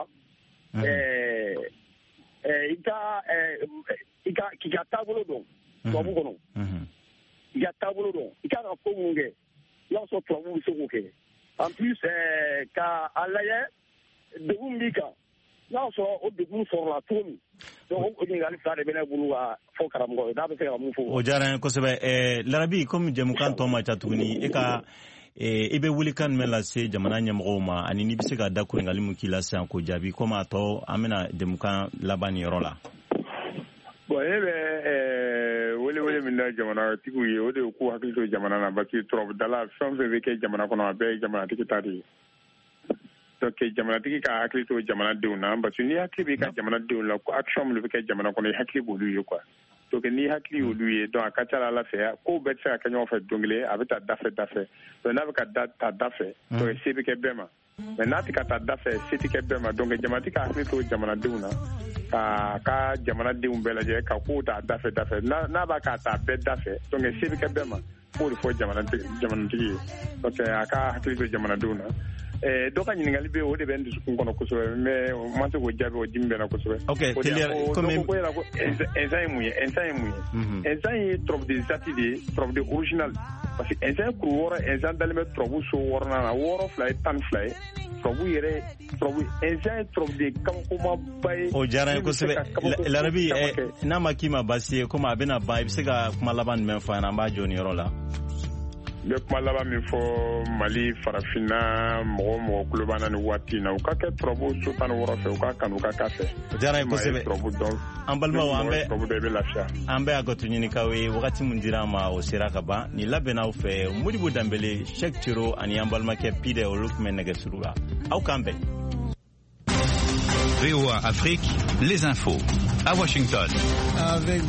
S10: i ka i ka k'i ka taabolo dɔn tubabu kɔnɔ i ka taabolo dɔn i ka kan ka ko minnu kɛ i y'a sɔrɔ tubabu bɛ se k'o kɛ en plus ka a lajɛ degun b'i kan n'a sɔrɔ o degun sɔrɔla cogo min donc o ɲininkali fila de bɛ ne bolo ka fɔ karamɔgɔ ye n'a bɛ se ka mun fɔ.
S3: o diyara n ye kosɛbɛ Larabi komi jɛmukan tɔ man ca tuguni e ka i bɛ welekan jumɛn lase jamana ɲɛmɔgɔw ma ani n'i bɛ se ka da kuringali min k'i la sisan k'o jaabi komi a tɔ an bɛna jɛmukan laban nin yɔrɔ la.
S5: bon ne bɛ wele wele min da jamanatigiw ye o de ye k'u hakili to jamana na parce que turabudala fɛn o fɛn bɛ kɛ jamana kɔnɔ a bɛɛ ye jamanatigi ta de ye donc jamanatigi ka hakili to jamanadenw na parce que n'i hakili b'i ka jamanadenw la ko action minnu bɛ kɛ jamana kɔnɔ i hakili b'olu ye quoi. donc n'i hakili y'olu ye donc a ka ca ala fɛ ko bɛɛ tɛ se ka kɛ ɲɔgɔn fɛ don kelen a bɛ taa dafɛ dafɛ donc n'a bɛ ka taa dafɛ donc se bɛ kɛ bɛɛ ma mais n'a tɛ ka taa dafɛ se tɛ kɛ bɛɛ ma donc jamanatigi ka hakili to jamanadenw na ka ka jamanadenw bɛɛ lajɛ ka kow ta dafɛ dafɛ n'a b'a ka taa bɛɛ dafɛ donc se bɛ kɛ bɛɛ ma k'o de fɔ jamanatigi ye donc a ka hakili to jamanadenw na. dɔ ka ɲininkali bɛ o de bɛ n dusukun kɔnɔ kosɛbɛ mais n ma se k'o jaabi o dimi bɛ n na kosɛbɛ.
S3: ok teliya
S5: komi ko yɛrɛ ko ɛnzan ye mun ye ɛnzan ye mun ye ɛnzan ye turabu de zati de ye turabu de original parce que ɛnzan ye kuru wɔɔrɔ ɛnzan dalen bɛ turabu so wɔɔrɔnan na wɔɔrɔ fila ye tan fila ye turabu yɛrɛ turabu ɛnzan ye turabu de kabakomaba ye.
S3: o diyara n ye kosɛbɛ Larabi n'a ma k'i ma baasi ye komi a bɛna ban i bɛ se ka kuma laban jumɛn fɔ an na an b'a jɔ nin yɔrɔ la.
S5: bɛ kuma laban min fɔ Mali farafinna mɔgɔ mɔgɔ kulo b'an na ni waati in na u ka kɛ turabu so tan ni wɔɔrɔ fɛ u ka kanu u ka k'a fɛ.
S3: O diyara n ye kosɛbɛ.
S5: Turabu dɔn.
S3: An balimaw an bɛ
S5: turabu dɔ i bɛ lafiya.
S3: An bɛ Agatu ɲinikaw ye wagati min dira an ma o sera ka ban nin labɛnnaw fɛ Modibo Dembele Cheikh Tiro ani an balimakɛ Pide olu tun bɛ nɛgɛsuru la aw k'an bɛn.
S19: V O A Afrique, les infos à Washington.
S1: Avec